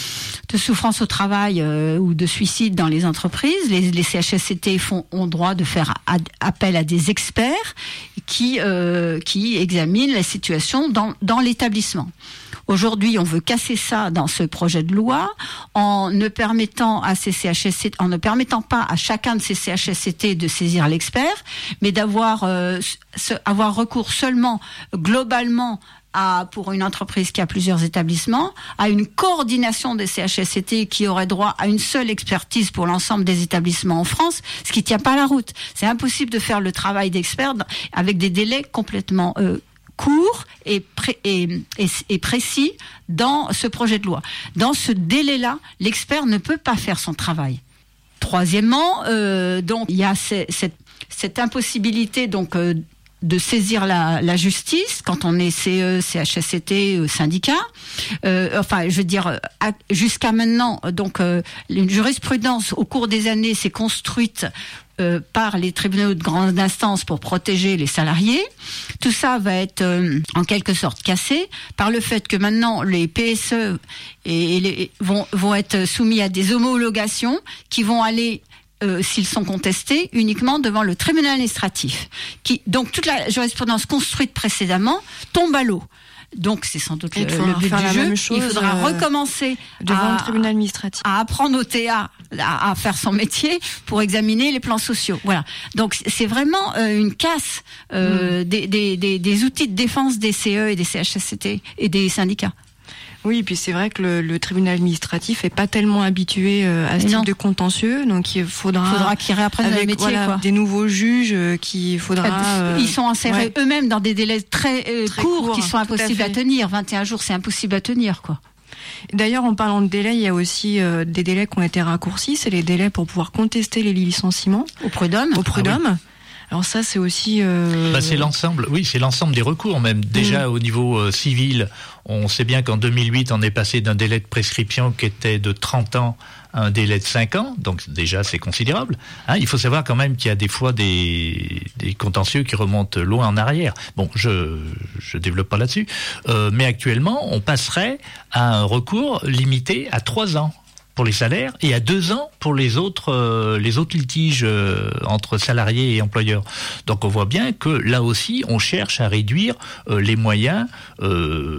de souffrance au travail euh, ou de suicide dans les entreprises. Les, les C H S C T font, ont droit de faire ad, appel à des experts qui, euh, qui examinent la situation dans, dans l'établissement. Aujourd'hui, on veut casser ça dans ce projet de loi en ne permettant à ces C H S C T, en ne permettant pas à chacun de ces C H S C T de saisir l'expert, mais d'avoir euh, ce, avoir recours seulement globalement à, pour une entreprise qui a plusieurs établissements, à une coordination des C H S C T qui aurait droit à une seule expertise pour l'ensemble des établissements en France, ce qui tient pas la route. C'est impossible de faire le travail d'expert avec des délais complètement euh, court et, pré- et, et, et précis dans ce projet de loi. Dans ce délai-là, l'expert ne peut pas faire son travail. Troisièmement, euh, donc il y a ces, cette, cette impossibilité donc euh, de saisir la, la justice quand on est C E, C H S C T, euh, syndicat. Euh, enfin, je veux dire, à, jusqu'à maintenant, donc euh, une jurisprudence au cours des années s'est construite Euh, par les tribunaux de grande instance pour protéger les salariés. Tout ça va être euh, en quelque sorte cassé par le fait que maintenant les P S E et, et les, vont, vont être soumis à des homologations qui vont aller Euh, s'ils sont contestés, uniquement devant le tribunal administratif. Qui, donc toute la jurisprudence construite précédemment tombe à l'eau. Donc c'est sans doute le, le but du jeu. Chose, il faudra euh, recommencer devant à, le tribunal administratif, à apprendre au T A à, à faire son métier pour examiner les plans sociaux. Voilà. Donc c'est vraiment euh, une casse euh, mmh. des, des, des, des outils de défense des C E et des C H S C T et des syndicats. Oui, et puis c'est vrai que le, le tribunal administratif est pas tellement habitué euh, à ce type de contentieux, donc il faudra, faudra qu'ils réapprennent le métier, voilà, quoi. Des nouveaux juges euh, qui faudra. Euh, Ils sont insérés ouais. eux-mêmes dans des délais très, euh, très courts, courts qui sont impossibles à, à tenir. vingt et un jours, c'est impossible à tenir, quoi. D'ailleurs, en parlant de délais, il y a aussi euh, des délais qui ont été raccourcis. C'est les délais pour pouvoir contester les licenciements au prud'homme. Au prud'homme. Ah oui. Alors ça, c'est aussi. Euh... Bah, c'est l'ensemble. Oui, c'est l'ensemble des recours. Même déjà mmh. au niveau euh, civil, on sait bien qu'en deux mille huit, on est passé d'un délai de prescription qui était de trente ans à un délai de cinq ans. Donc déjà, c'est considérable. Hein, il faut savoir quand même qu'il y a des fois des, des contentieux qui remontent loin en arrière. Bon, je je développe pas là-dessus. Euh, mais actuellement, on passerait à un recours limité à trois ans. Pour les salaires et à deux ans pour les autres euh, les autres litiges euh, entre salariés et employeurs. Donc on voit bien que là aussi on cherche à réduire euh, les moyens euh,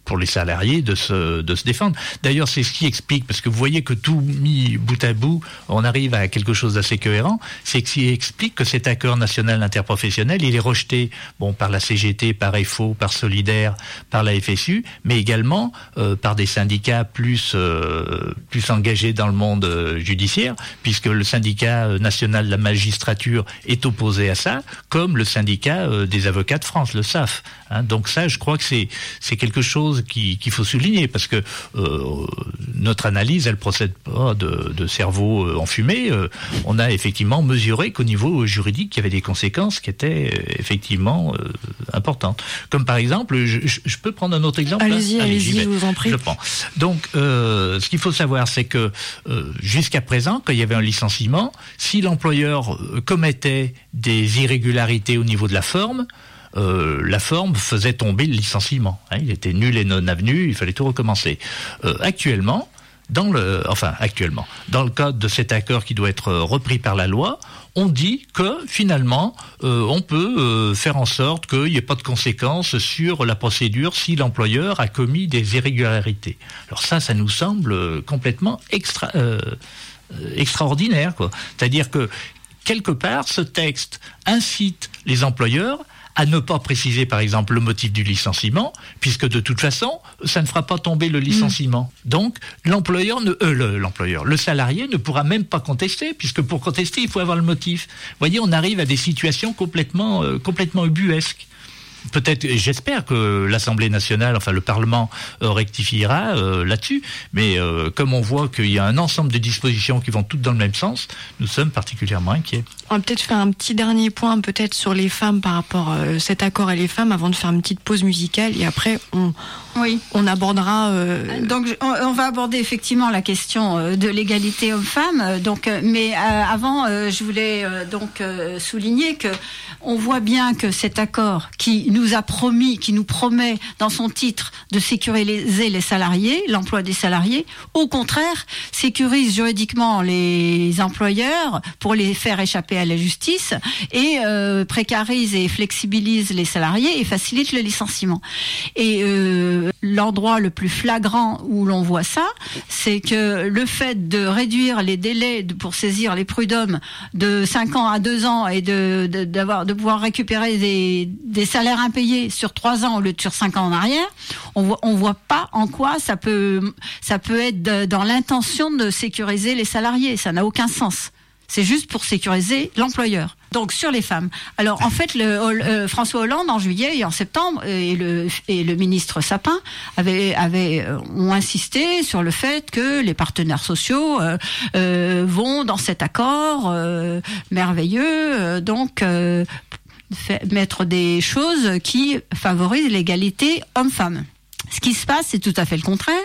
pour les salariés de se, de se défendre. D'ailleurs, c'est ce qui explique, parce que vous voyez que tout mis bout à bout, on arrive à quelque chose d'assez cohérent, c'est ce qui explique que cet accord national interprofessionnel, il est rejeté, bon, par la C G T, par F O, par Solidaire, par la F S U, mais également euh, par des syndicats plus, euh, plus engagés dans le monde euh, judiciaire, puisque le syndicat national de la magistrature est opposé à ça, comme le syndicat euh, des avocats de France, le S A F. Hein, donc ça, je crois que c'est, c'est quelque chose Qui, qu'il faut souligner, parce que euh, notre analyse, elle procède pas de, de cerveau euh, enfumé. Euh, on a effectivement mesuré qu'au niveau juridique, il y avait des conséquences qui étaient euh, effectivement euh, importantes. Comme par exemple, je, je, je peux prendre un autre exemple. Allez-y, hein allez-y, je vous en prie. Je prends. Donc, euh, ce qu'il faut savoir, c'est que euh, jusqu'à présent, quand il y avait un licenciement, si l'employeur commettait des irrégularités au niveau de la forme, Euh, la forme faisait tomber le licenciement. Hein, il était nul et non avenu, il fallait tout recommencer. Euh, actuellement, dans le, enfin actuellement, dans le cadre de cet accord qui doit être repris par la loi, on dit que finalement, euh, on peut euh, faire en sorte qu'il n'y ait pas de conséquences sur la procédure si l'employeur a commis des irrégularités. Alors ça, ça nous semble complètement extra, euh, extraordinaire, quoi. C'est-à-dire que quelque part, ce texte incite les employeurs à ne pas préciser, par exemple, le motif du licenciement, puisque de toute façon, ça ne fera pas tomber le licenciement. Mmh. Donc, l'employeur, ne, euh, le, l'employeur, le salarié ne pourra même pas contester, puisque pour contester, il faut avoir le motif. Vous voyez, on arrive à des situations complètement, euh, complètement ubuesques. Peut-être, j'espère que l'Assemblée nationale, enfin le Parlement euh, rectifiera euh, là-dessus, mais euh, comme on voit qu'il y a un ensemble de dispositions qui vont toutes dans le même sens, nous sommes particulièrement inquiets. On va peut-être faire un petit dernier point peut-être sur les femmes par rapport à euh, cet accord et les femmes avant de faire une petite pause musicale et après on, oui. on abordera... Euh... Donc on, on va aborder effectivement la question euh, de l'égalité homme-femme, donc, euh, mais euh, avant euh, je voulais euh, donc euh, souligner que on voit bien que cet accord qui nous a promis, qui nous promet dans son titre de sécuriser les salariés, l'emploi des salariés, au contraire, sécurise juridiquement les employeurs pour les faire échapper à la justice et euh, précarise et flexibilise les salariés et facilite le licenciement. Et euh, l'endroit le plus flagrant où l'on voit ça, c'est que le fait de réduire les délais de, pour saisir les prud'hommes de cinq ans à deux ans et de, de, d'avoir, de pouvoir récupérer des, des salaires impayés sur trois ans au lieu de sur cinq ans en arrière, on voit, on voit pas en quoi ça peut, ça peut être de, dans l'intention de sécuriser les salariés. Ça n'a aucun sens. C'est juste pour sécuriser l'employeur. Donc sur les femmes. Alors en fait, le, euh, François Hollande en juillet et en septembre et le, et le ministre Sapin avaient, avaient, euh, ont insisté sur le fait que les partenaires sociaux euh, euh, vont dans cet accord euh, merveilleux, euh, donc euh, fait, mettre des choses qui favorisent l'égalité homme-femme. Ce qui se passe, c'est tout à fait le contraire.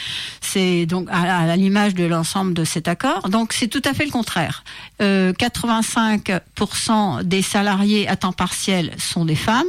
C'est donc à, à l'image de l'ensemble de cet accord. Donc c'est tout à fait le contraire. Euh, quatre-vingt-cinq pour cent des salariés à temps partiel sont des femmes.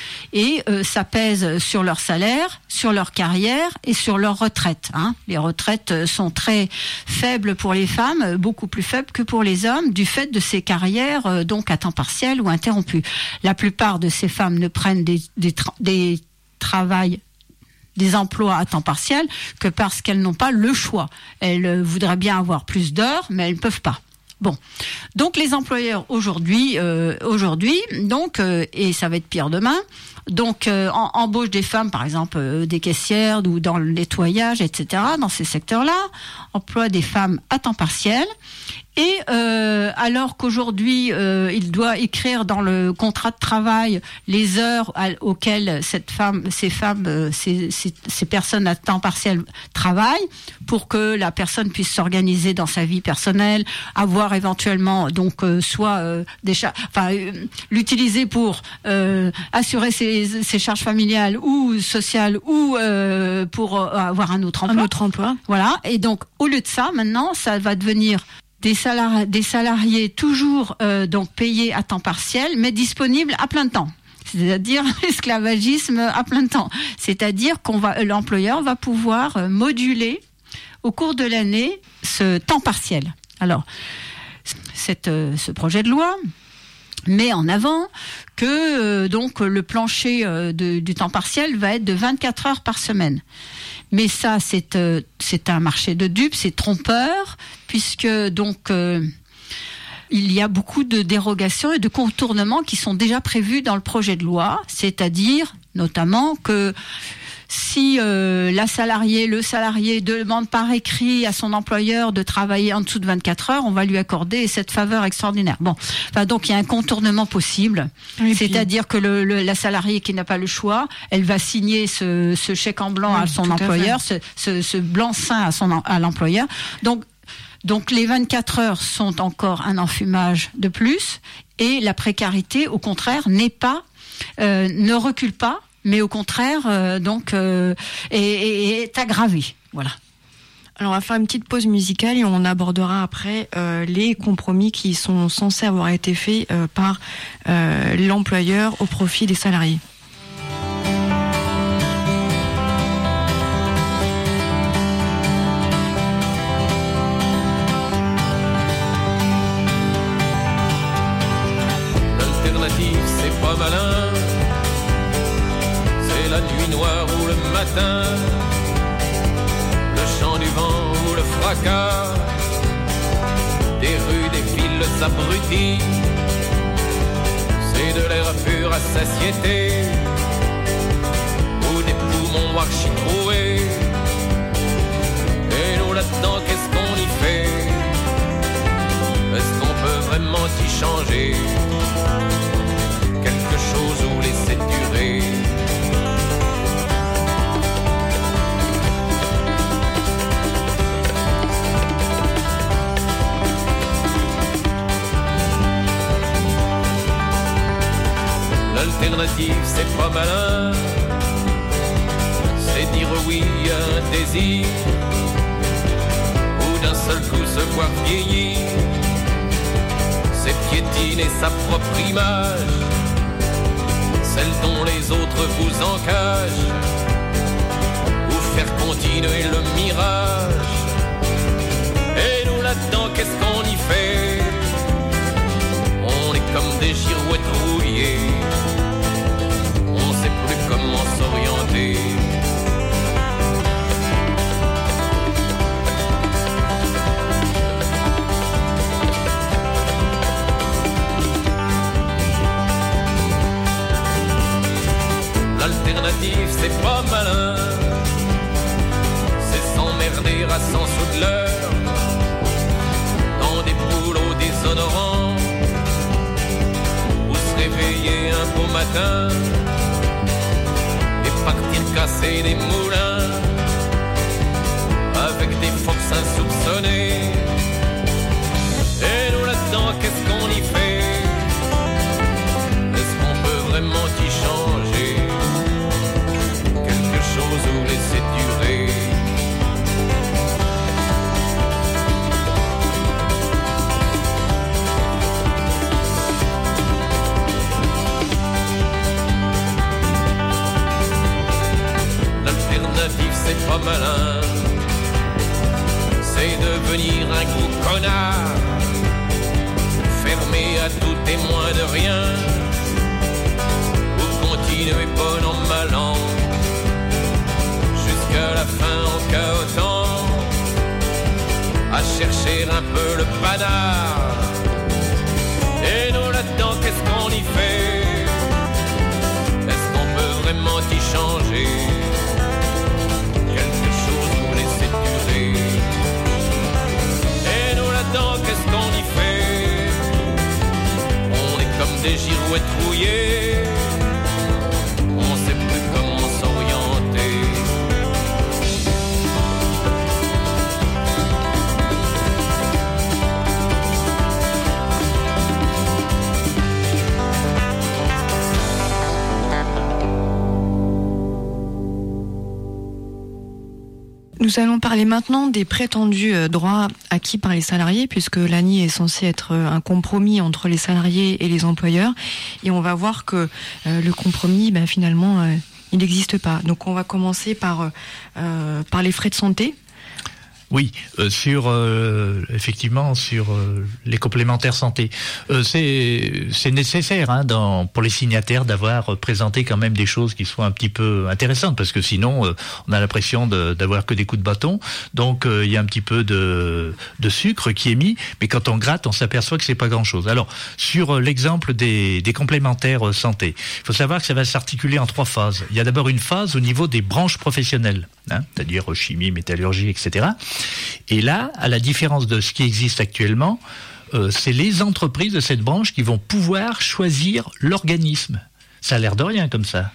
Et euh, ça pèse sur leur salaire, sur leur carrière et sur leur retraite. Hein. Les retraites sont très faibles pour les femmes, beaucoup plus faibles que pour les hommes, du fait de ces carrières euh, donc à temps partiel ou interrompues. La plupart de ces femmes ne prennent des, des, tra- des travails des emplois à temps partiel que parce qu'elles n'ont pas le choix. Elles voudraient bien avoir plus d'heures, mais elles ne peuvent pas. Bon, donc les employeurs aujourd'hui, euh, aujourd'hui, donc euh, et ça va être pire demain. Donc euh, en, embauche des femmes, par exemple euh, des caissières ou dans le nettoyage, et cetera. Dans ces secteurs-là, emploi des femmes à temps partiel. Et euh, alors qu'aujourd'hui, euh, il doit écrire dans le contrat de travail les heures à, auxquelles cette femme, ces femmes, euh, ces, ces, ces personnes à temps partiel travaillent, pour que la personne puisse s'organiser dans sa vie personnelle, avoir éventuellement donc euh, soit euh, des char- enfin euh, l'utiliser pour euh, assurer ses, ses charges familiales ou sociales ou euh, pour euh, avoir un autre emploi. Un autre emploi. Voilà. Et donc au lieu de ça, maintenant, ça va devenir des salariés, des salariés toujours euh, donc payés à temps partiel, mais disponibles à plein temps. C'est-à-dire l'esclavagisme à plein temps. C'est-à-dire qu'on va, l'employeur va pouvoir moduler au cours de l'année ce temps partiel. Alors, cette, ce projet de loi met en avant que euh, donc le plancher euh, de, du temps partiel va être de vingt-quatre heures par semaine. Mais ça, c'est euh, c'est un marché de dupes, c'est trompeur, puisque donc euh, il y a beaucoup de dérogations et de contournements qui sont déjà prévus dans le projet de loi, c'est-à-dire notamment que si euh, la salariée, le salarié demande par écrit à son employeur de travailler en dessous de vingt-quatre heures, on va lui accorder cette faveur extraordinaire. Bon, enfin donc il y a un contournement possible, oui, c'est-à-dire puis... que le, le, la salariée qui n'a pas le choix, elle va signer ce, ce chèque en blanc oui, à son employeur, ce, ce, ce blanc-seing à son à l'employeur. Donc donc les vingt-quatre heures sont encore un enfumage de plus, et la précarité, au contraire, n'est pas, euh, ne recule pas. Mais au contraire, euh, donc, euh, est, est, est aggravé. Voilà. Alors, on va faire une petite pause musicale et on abordera après euh, les compromis qui sont censés avoir été faits euh, par euh, l'employeur au profit des salariés. L'alternative, c'est pas malin. La nuit noire ou le matin, le chant du vent ou le fracas des rues, des villes abruties, c'est de l'air pur à satiété ou des poumons archi-troués. Et nous là-dedans, qu'est-ce qu'on y fait? Est-ce qu'on peut vraiment y changer quelque chose ou laisser durer? L'alternative, c'est pas malin, c'est dire oui à un désir, ou d'un seul coup se voir vieillir, c'est piétiner sa propre image, celle dont les autres vous encachent, ou faire continuer le mirage. Et nous là-dedans, qu'est-ce qu'on y fait? On est comme des girouettes rouillées, on sait plus comment s'orienter. L'alternative, c'est pas malin, c'est s'emmerder à cent sous de l'heure dans des boulots déshonorants, ou se réveiller un beau matin et partir casser des moulins avec des forces insoupçonnées. Et nous là-dedans, qu'est-ce qu'on y fait? Est-ce qu'on peut vraiment y changer quelque chose ou laisser durer? L'alternative, c'est pas malin, c'est devenir un gros connard, fermé à tout témoin de rien, ou continuer bon an mal an, jusqu'à la fin en cahotant, à chercher un peu le panard. Et nous là-dedans, qu'est-ce qu'on y fait? Est-ce qu'on peut vraiment y changer quelque chose ou laisser durer? Et nous là-dedans, qu'est-ce qu'on y fait? On est comme des girouettes rouillées, on sait plus comment s'orienter. Nous allons parler maintenant des prétendus droits acquis par les salariés, puisque l'A N I est censé être un compromis entre les salariés et les employeurs. Et on va voir que euh, le compromis, ben, finalement, euh, il n'existe pas. Donc on va commencer par, euh, par les frais de santé. Oui, euh, sur euh, effectivement sur euh, les complémentaires santé, euh, c'est c'est nécessaire hein, dans, pour les signataires d'avoir présenté quand même des choses qui soient un petit peu intéressantes, parce que sinon euh, on a l'impression de, d'avoir que des coups de bâton. Donc euh, il y a un petit peu de de sucre qui est mis, mais quand on gratte, on s'aperçoit que c'est pas grand-chose. Alors sur euh, l'exemple des des complémentaires santé, il faut savoir que ça va s'articuler en trois phases. Il y a d'abord une phase au niveau des branches professionnelles, hein, c'est-à-dire chimie, métallurgie, et cetera. Et là, à la différence de ce qui existe actuellement, euh, c'est les entreprises de cette branche qui vont pouvoir choisir l'organisme. Ça a l'air de rien comme ça.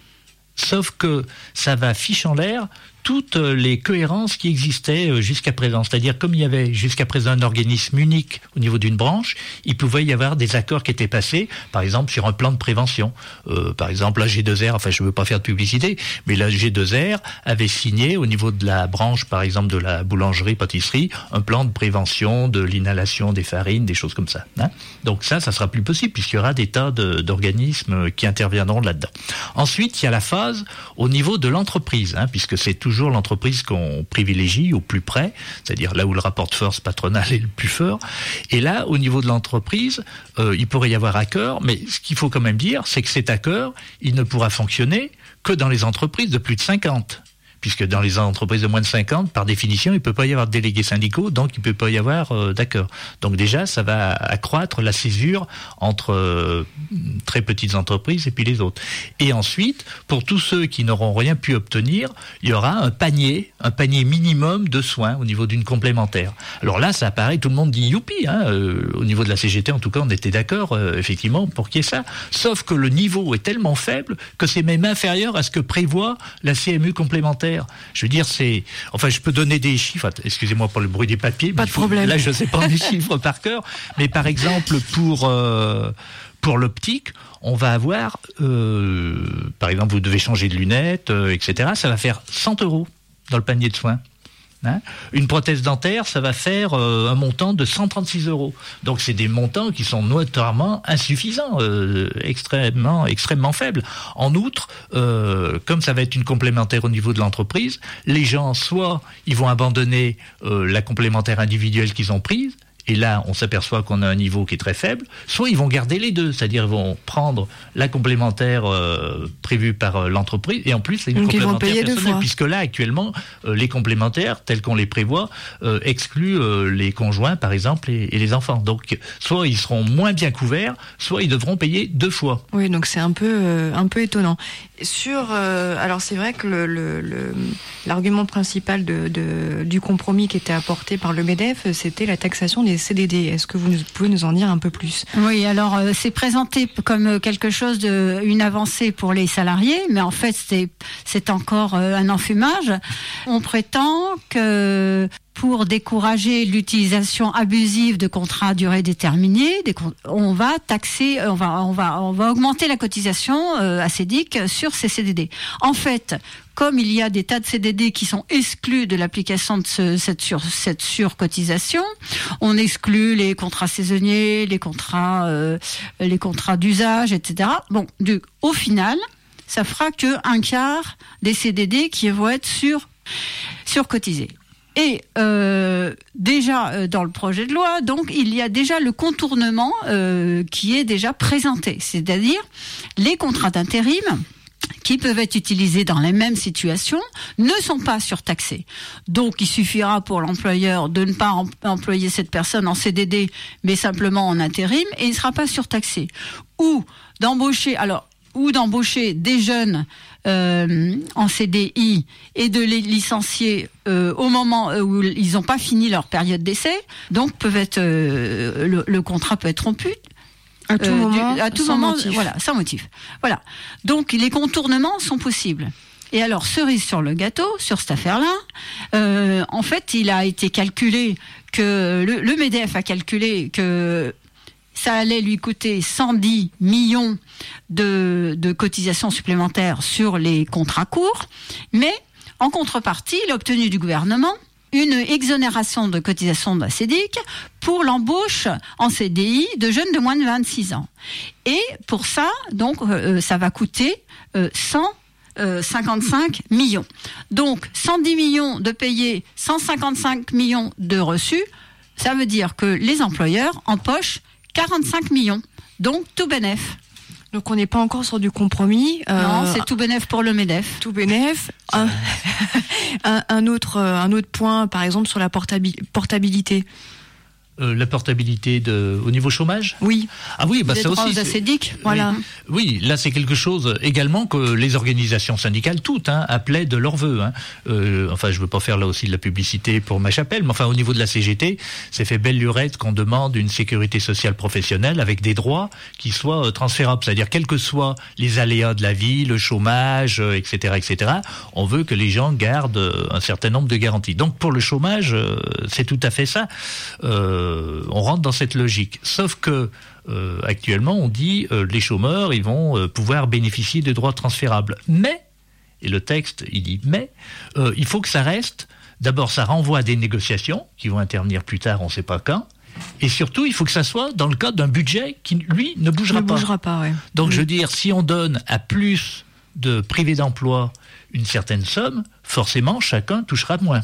Sauf que ça va fiche en l'air toutes les cohérences qui existaient jusqu'à présent. C'est-à-dire, comme il y avait jusqu'à présent un organisme unique au niveau d'une branche, il pouvait y avoir des accords qui étaient passés, par exemple, sur un plan de prévention. Euh, par exemple, la G deux R, enfin, je ne veux pas faire de publicité, mais la G deux R avait signé, au niveau de la branche, par exemple, de la boulangerie-pâtisserie, un plan de prévention de l'inhalation des farines, des choses comme ça. Hein. Donc ça, ça sera plus possible, puisqu'il y aura des tas de, d'organismes qui interviendront là-dedans. Ensuite, il y a la phase au niveau de l'entreprise, hein, puisque c'est toujours l'entreprise qu'on privilégie au plus près, c'est-à-dire là où le rapport de force patronale est le plus fort. Et là, au niveau de l'entreprise, euh, il pourrait y avoir accord, mais ce qu'il faut quand même dire, c'est que cet accord, il ne pourra fonctionner que dans les entreprises de plus de cinquante. Puisque dans les entreprises de moins de cinquante, par définition, il ne peut pas y avoir de délégués syndicaux, donc il ne peut pas y avoir euh, d'accord. Donc déjà, ça va accroître la césure entre euh, très petites entreprises et puis les autres. Et ensuite, pour tous ceux qui n'auront rien pu obtenir, il y aura un panier, un panier minimum de soins au niveau d'une complémentaire. Alors là, ça apparaît, tout le monde dit youpi, hein, euh, au niveau de la C G T, en tout cas, on était d'accord, euh, effectivement, pour qu'il y ait ça. Sauf que le niveau est tellement faible que c'est même inférieur à ce que prévoit la C M U complémentaire. Je veux dire, c'est... Enfin, je peux donner des chiffres. Excusez-moi pour le bruit des papiers. Pas de faut... problème. Là, je ne sais pas des chiffres par cœur. Mais par exemple, pour, euh, pour l'optique, on va avoir... Euh, par exemple, vous devez changer de lunettes, euh, et cetera. Ça va faire cent euros dans le panier de soins. Hein, une prothèse dentaire, ça va faire euh, un montant de cent trente-six euros. Donc c'est des montants qui sont notoirement insuffisants, euh, extrêmement, extrêmement faibles. En outre, euh, comme ça va être une complémentaire au niveau de l'entreprise, les gens, soit ils vont abandonner euh, la complémentaire individuelle qu'ils ont prise, et là, on s'aperçoit qu'on a un niveau qui est très faible, soit ils vont garder les deux, c'est-à-dire ils vont prendre la complémentaire euh, prévue par euh, l'entreprise, et en plus, c'est une Donc complémentaire ils vont payer personnelle, deux fois. puisque là, actuellement, euh, les complémentaires, tels qu'on les prévoit, euh, excluent euh, les conjoints, par exemple, et, et les enfants. Donc, soit ils seront moins bien couverts, soit ils devront payer deux fois. Oui, donc c'est un peu, euh, un peu étonnant. Sur, euh, alors c'est vrai que le, le, le, l'argument principal de, de, du compromis qui était apporté par le MEDEF, c'était la taxation des C D D. Est-ce que vous nous, pouvez nous en dire un peu plus ? Oui, alors euh, c'est présenté comme quelque chose de, une avancée pour les salariés, mais en fait c'est, c'est encore euh, un enfumage. On prétend que pour décourager l'utilisation abusive de contrats à durée déterminée, des, on va taxer, on va, on va, on va augmenter la cotisation euh, à Cédic sur ces C D D. En fait, comme il y a des tas de C D D qui sont exclus de l'application de ce, cette, sur, cette surcotisation, on exclut les contrats saisonniers, les contrats, euh, les contrats d'usage, et cetera. Bon, du, au final, ça fera que un quart des C D D qui vont être sur, surcotisés. Et euh, déjà euh, dans le projet de loi, donc il y a déjà le contournement euh, qui est déjà présenté, c'est-à-dire les contrats d'intérim qui peuvent être utilisés dans les mêmes situations ne sont pas surtaxés. Donc il suffira pour l'employeur de ne pas em- employer cette personne en C D D, mais simplement en intérim, et il ne sera pas surtaxé. Ou d'embaucher, alors ou d'embaucher des jeunes euh, en C D I et de les licencier euh, au moment où ils n'ont pas fini leur période d'essai, donc peuvent être euh, le, le contrat peut être rompu. À tout euh, moment, du, à tout sans moment, motif. Voilà, sans motif. Voilà. Donc les contournements sont possibles. Et alors, cerise sur le gâteau, sur cette affaire-là, euh, en fait, il a été calculé que le, le MEDEF a calculé que ça allait lui coûter cent dix millions de, de cotisations supplémentaires sur les contrats courts, mais en contrepartie, il a obtenu du gouvernement une exonération de cotisation de la Cédic pour l'embauche en C D I de jeunes de moins de vingt-six ans. Et pour ça, donc, euh, ça va coûter euh, cent euh, cinquante-cinq millions. Donc, cent dix millions de payés, cent cinquante-cinq millions de reçus, ça veut dire que les employeurs empochent quarante-cinq millions. Donc, tout bénef. Donc, on n'est pas encore sur du compromis. Euh, non, c'est tout bénef pour le MEDEF. Tout bénef. Un, un, un, autre, un autre point, par exemple, sur la portabi- portabilité. Euh, la portabilité de, au niveau chômage ? Oui. Ah oui, bah les ça droits aussi. aux assédiques, oui, voilà. Oui, là c'est quelque chose également que les organisations syndicales toutes hein, appelaient de leur vœu. Hein. Euh, enfin, je veux pas faire là aussi de la publicité pour ma chapelle, mais enfin au niveau de la C G T, c'est fait belle lurette qu'on demande une sécurité sociale professionnelle avec des droits qui soient euh, transférables, c'est-à-dire quels que soient les aléas de la vie, le chômage, euh, et cetera, et cetera. On veut que les gens gardent euh, un certain nombre de garanties. Donc pour le chômage, euh, c'est tout à fait ça. Euh, on rentre dans cette logique. Sauf que euh, actuellement, on dit euh, les chômeurs, ils vont euh, pouvoir bénéficier de droits transférables. Mais, et le texte, il dit mais, euh, il faut que ça reste. D'abord, ça renvoie à des négociations qui vont intervenir plus tard, on ne sait pas quand. Et surtout, il faut que ça soit dans le cadre d'un budget qui, lui, ne bougera ne pas. bougera pas, ouais. Donc, oui. je veux dire, si on donne à plus de privés d'emploi une certaine somme, forcément, chacun touchera moins.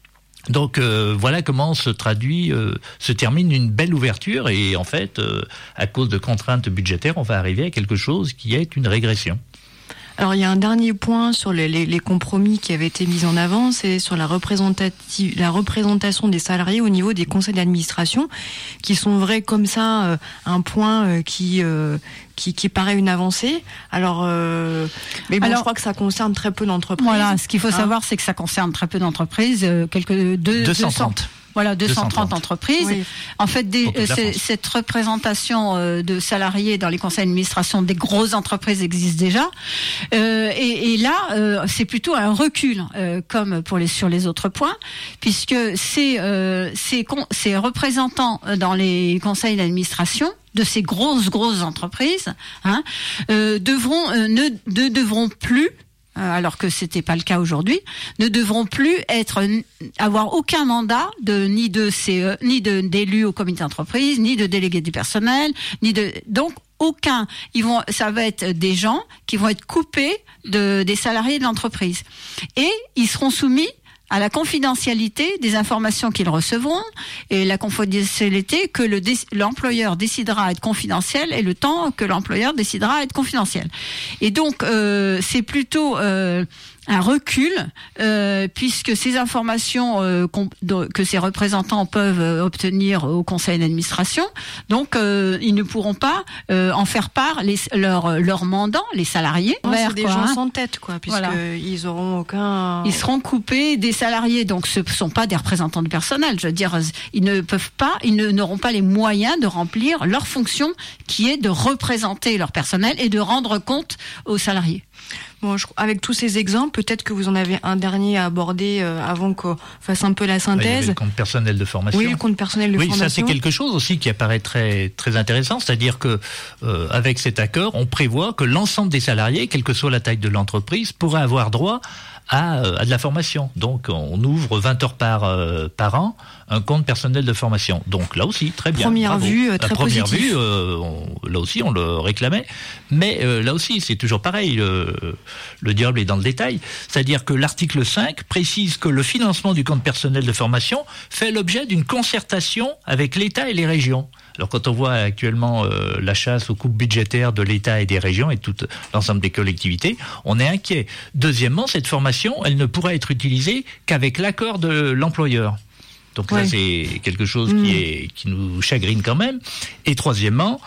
Donc euh, voilà comment se traduit, euh, se termine une belle ouverture et en fait, euh, à cause de contraintes budgétaires, on va arriver à quelque chose qui est une régression. Alors il y a un dernier point sur les, les, les compromis qui avaient été mis en avant, c'est sur la, représentative, la représentation des salariés au niveau des conseils d'administration, qui sont vrais comme ça, euh, un point euh, qui, euh, qui qui paraît une avancée. Alors, euh, mais bon, Alors, je crois que ça concerne très peu d'entreprises. Voilà, ce qu'il faut hein. savoir, c'est que ça concerne très peu d'entreprises, euh, quelques deux, deux cent trente. Voilà, deux cent trente, deux cent trente entreprises. Oui. En fait, des, euh, c'est, cette représentation euh, de salariés dans les conseils d'administration des grosses entreprises existe déjà. Euh, et, et là, euh, c'est plutôt un recul, euh, comme pour les sur les autres points, puisque ces, euh, ces, ces représentants dans les conseils d'administration de ces grosses grosses entreprises hein, euh, devront euh, ne, ne devront plus, alors que c'était pas le cas aujourd'hui, ne devront plus être avoir aucun mandat de ni de C E, ni de d'élus au comité d'entreprise, ni de délégués du personnel, ni de donc aucun. Ils vont, ça va être des gens qui vont être coupés de des salariés de l'entreprise et ils seront soumis à la confidentialité des informations qu'ils recevront et la confidentialité que le dé- l'employeur décidera à être confidentielle et le temps que l'employeur décidera à être confidentiel. Et donc, euh, c'est plutôt euh, un recul euh, puisque ces informations euh, que ces représentants peuvent euh, obtenir au conseil d'administration, donc euh, ils ne pourront pas euh, en faire part les, leur leur mandant, les salariés. Ouais, vers, c'est des quoi, gens hein. sans tête, quoi, puisque Voilà. ils auront aucun. Ils seront coupés des salariés, donc ce ne sont pas des représentants du personnel. Je veux dire, ils ne peuvent pas, ils ne, n'auront pas les moyens de remplir leur fonction, qui est de représenter leur personnel et de rendre compte aux salariés. Bon, je, avec tous ces exemples, peut-être que vous en avez un dernier à aborder euh, avant qu'on fasse un peu la Il y avait synthèse. le compte personnel de formation. Oui, le compte personnel de oui, formation. ça c'est quelque chose aussi qui apparaît très très intéressant, c'est-à-dire que euh, avec cet accord, on prévoit que l'ensemble des salariés, quelle que soit la taille de l'entreprise, pourraient avoir droit à, à de la formation. Donc on ouvre vingt heures par euh, par an un compte personnel de formation. Donc là aussi très bien. Première bravo. vue, euh, très à première positif. vue, euh, on, là aussi on le réclamait, mais euh, là aussi c'est toujours pareil. Le, le diable est dans le détail. C'est-à-dire que l'article cinq précise que le financement du compte personnel de formation fait l'objet d'une concertation avec l'État et les régions. Alors quand on voit actuellement euh, la chasse aux coupes budgétaires de l'État et des régions et tout l'ensemble des collectivités, on est inquiet. Deuxièmement, cette formation, elle ne pourra être utilisée qu'avec l'accord de l'employeur. Donc ouais. là, c'est quelque chose mmh. qui est qui nous chagrine quand même. Et troisièmement,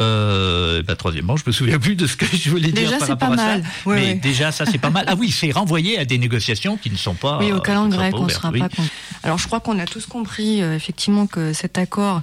euh, bah, troisièmement, je me souviens plus de ce que je voulais déjà, dire par c'est rapport pas à mal. ça. Ouais, mais ouais. déjà, ça c'est pas mal. Ah oui, c'est renvoyé à des négociations qui ne sont pas. Oui, au calendrier qu'on qu'on ne sera oui. pas compte. Alors, je crois qu'on a tous compris euh, effectivement que cet accord,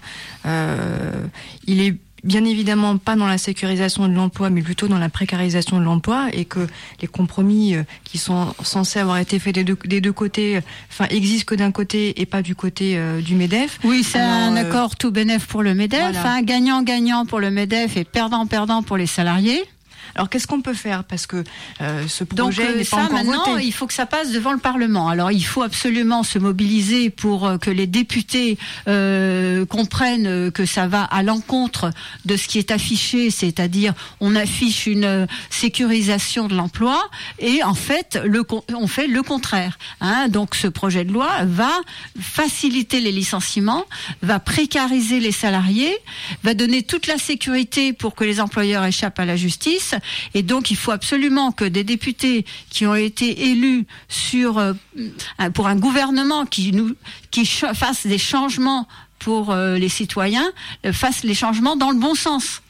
euh, il est bien évidemment pas dans la sécurisation de l'emploi, mais plutôt dans la précarisation de l'emploi, et que les compromis euh, qui sont censés avoir été faits des deux, des deux côtés, enfin, existent que d'un côté et pas du côté euh, du MEDEF. Oui, c'est Alors, un euh, accord tout bénef pour le MEDEF, voilà. hein, gagnant-gagnant pour le MEDEF et perdant-perdant pour les salariés. Alors qu'est-ce qu'on peut faire parce que euh, ce projet Donc, n'est ça, pas encore maintenant, voté. il faut que ça passe devant le Parlement. Alors il faut absolument se mobiliser pour euh, que les députés euh, comprennent que ça va à l'encontre de ce qui est affiché, c'est-à-dire on affiche une euh, sécurisation de l'emploi et en fait le, on fait le contraire. Hein. Donc ce projet de loi va faciliter les licenciements, va précariser les salariés, va donner toute la sécurité pour que les employeurs échappent à la justice. Et donc il faut absolument que des députés qui ont été élus sur euh, pour un gouvernement qui nous qui ch- fasse des changements pour euh, les citoyens, euh, fasse les changements dans le bon sens.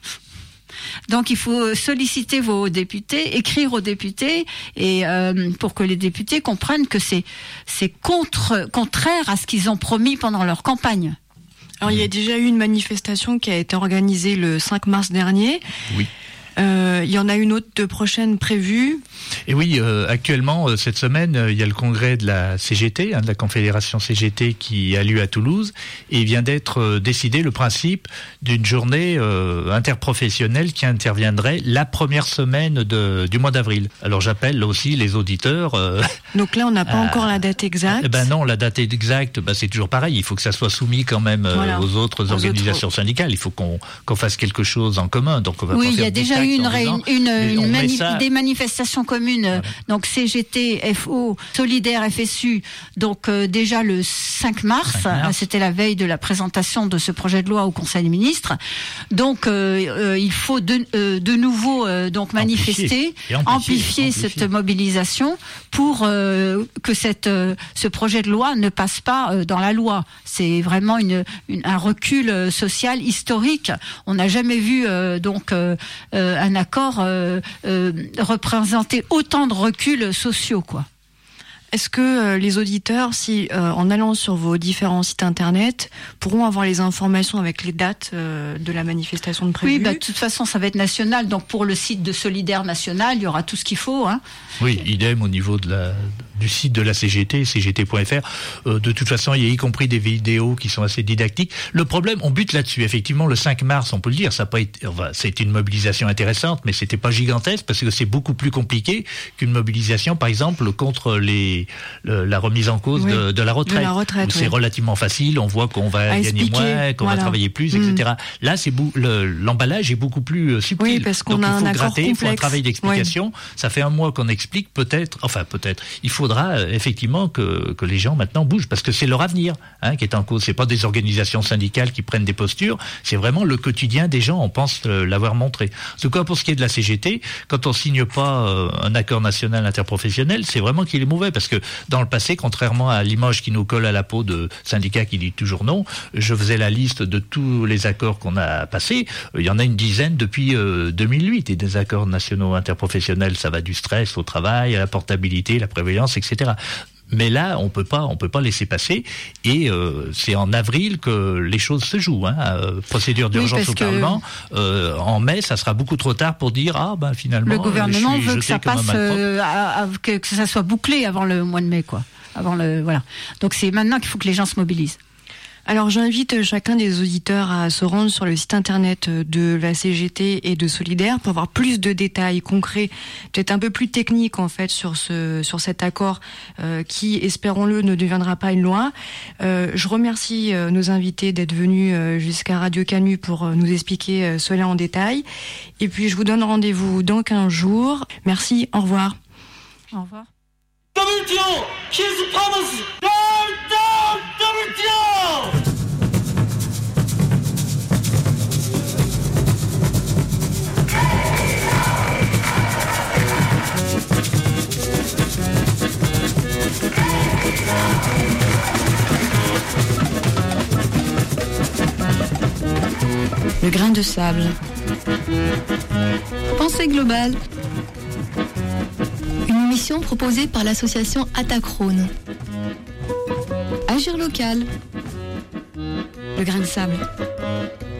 Donc il faut solliciter vos députés, écrire aux députés et euh, pour que les députés comprennent que c'est c'est contre contraire à ce qu'ils ont promis pendant leur campagne. Alors il y a déjà eu une manifestation qui a été organisée le cinq mars dernier. Oui. Euh, il y en a une autre de prochaine prévue. Et oui, euh, actuellement, euh, cette semaine, euh, il y a le congrès de la C G T, hein, de la Confédération C G T, qui a lieu à Toulouse, et il vient d'être euh, décidé le principe d'une journée euh, interprofessionnelle qui interviendrait la première semaine de, du mois d'avril. Alors j'appelle aussi les auditeurs. Euh, Donc là, on n'a pas euh, encore la date exacte. Eh ben non, la date exacte, ben c'est toujours pareil. Il faut que ça soit soumis quand même euh, Voilà. aux autres Aux organisations autres... syndicales. Il faut qu'on qu'on fasse quelque chose en commun. Donc on va Oui, pas il y faire a des déjà taxes eu une, en ré... disant, une, mais on une met mani... ça- des manifestations communes. Voilà. Donc C G T, F O, Solidaire, F S U. Donc euh, déjà le cinq mars, cinq mars. euh, c'était la veille de la présentation de ce projet de loi au Conseil des ministres. Donc euh, euh, il faut de, euh, de nouveau euh, donc manifester, Amplifier. Et amplifier, amplifier, amplifier. cette mobilisation pour euh, que cette euh, ce projet de loi ne passe pas euh, dans la loi. C'est vraiment une, une un recul euh, social historique. On n'a jamais vu euh, donc euh, euh, un accord euh, euh, représenter autant de reculs sociaux, quoi. Est-ce que euh, les auditeurs, si euh, en allant sur vos différents sites internet, pourront avoir les informations avec les dates euh, de la manifestation de prévue? Oui, bah, de toute façon, ça va être national. Donc pour le site de Solidaire National, il y aura tout ce qu'il faut. Hein. Oui, idem au niveau de la, du site de la C G T, c g t point f r. Euh, de toute façon, il y a y compris des vidéos qui sont assez didactiques. Le problème, on bute là-dessus. Effectivement, le cinq mars, on peut le dire, ça a pas été, enfin, c'était une mobilisation intéressante, mais c'était pas gigantesque parce que c'est beaucoup plus compliqué qu'une mobilisation, par exemple, contre les, le, la remise en cause oui, de, de la retraite. De la retraite où c'est oui. relativement facile, on voit qu'on va à gagner expliquer, moins, qu'on voilà. va travailler plus, mmh. et cetera. Là, c'est bou- le, l'emballage est beaucoup plus euh, subtil. Oui, parce qu'on Donc, a il faut un accord gratter, il faut un complexe. travail d'explication. Oui. Ça fait un mois qu'on explique, peut-être, enfin peut-être, il faudra euh, effectivement que, que les gens maintenant bougent, parce que c'est leur avenir hein, qui est en cause. C'est pas des organisations syndicales qui prennent des postures, c'est vraiment le quotidien des gens, on pense euh, l'avoir montré. En tout cas, pour ce qui est de la C G T, quand on signe pas euh, un accord national interprofessionnel, c'est vraiment qu'il est mauvais, parce que dans le passé, contrairement à l'image qui nous colle à la peau de syndicats qui dit toujours non, je faisais la liste de tous les accords qu'on a passés, il y en a une dizaine depuis euh, deux mille huit, et des accords nationaux interprofessionnels, ça va du stress au travail, à la portabilité, la prévoyance, et cetera. Mais là, on peut pas, on peut pas laisser passer. Et euh, c'est en avril que les choses se jouent. Hein. Euh, procédure d'urgence oui, au Parlement. Euh, en mai, ça sera beaucoup trop tard pour dire ah ben finalement. Le gouvernement je suis veut que ça passe, euh, à, à, que, que ça soit bouclé avant le mois de mai, quoi. Avant le voilà. Donc c'est maintenant qu'il faut que les gens se mobilisent. Alors j'invite chacun des auditeurs à se rendre sur le site internet de la C G T et de Solidaire pour avoir plus de détails concrets, peut-être un peu plus techniques en fait sur ce sur cet accord euh, qui, espérons-le, ne deviendra pas une loi. Euh, je remercie euh, nos invités d'être venus euh, jusqu'à Radio Canu pour euh, nous expliquer euh, cela en détail. Et puis je vous donne rendez-vous dans quinze jours. Merci, au revoir. Au revoir. 더블 티오 키스 프로미스 다운 더블 티오 Le grain de sable. Pensée globale. Une émission proposée par l'association Atacrone. Agir local. Le grain de sable.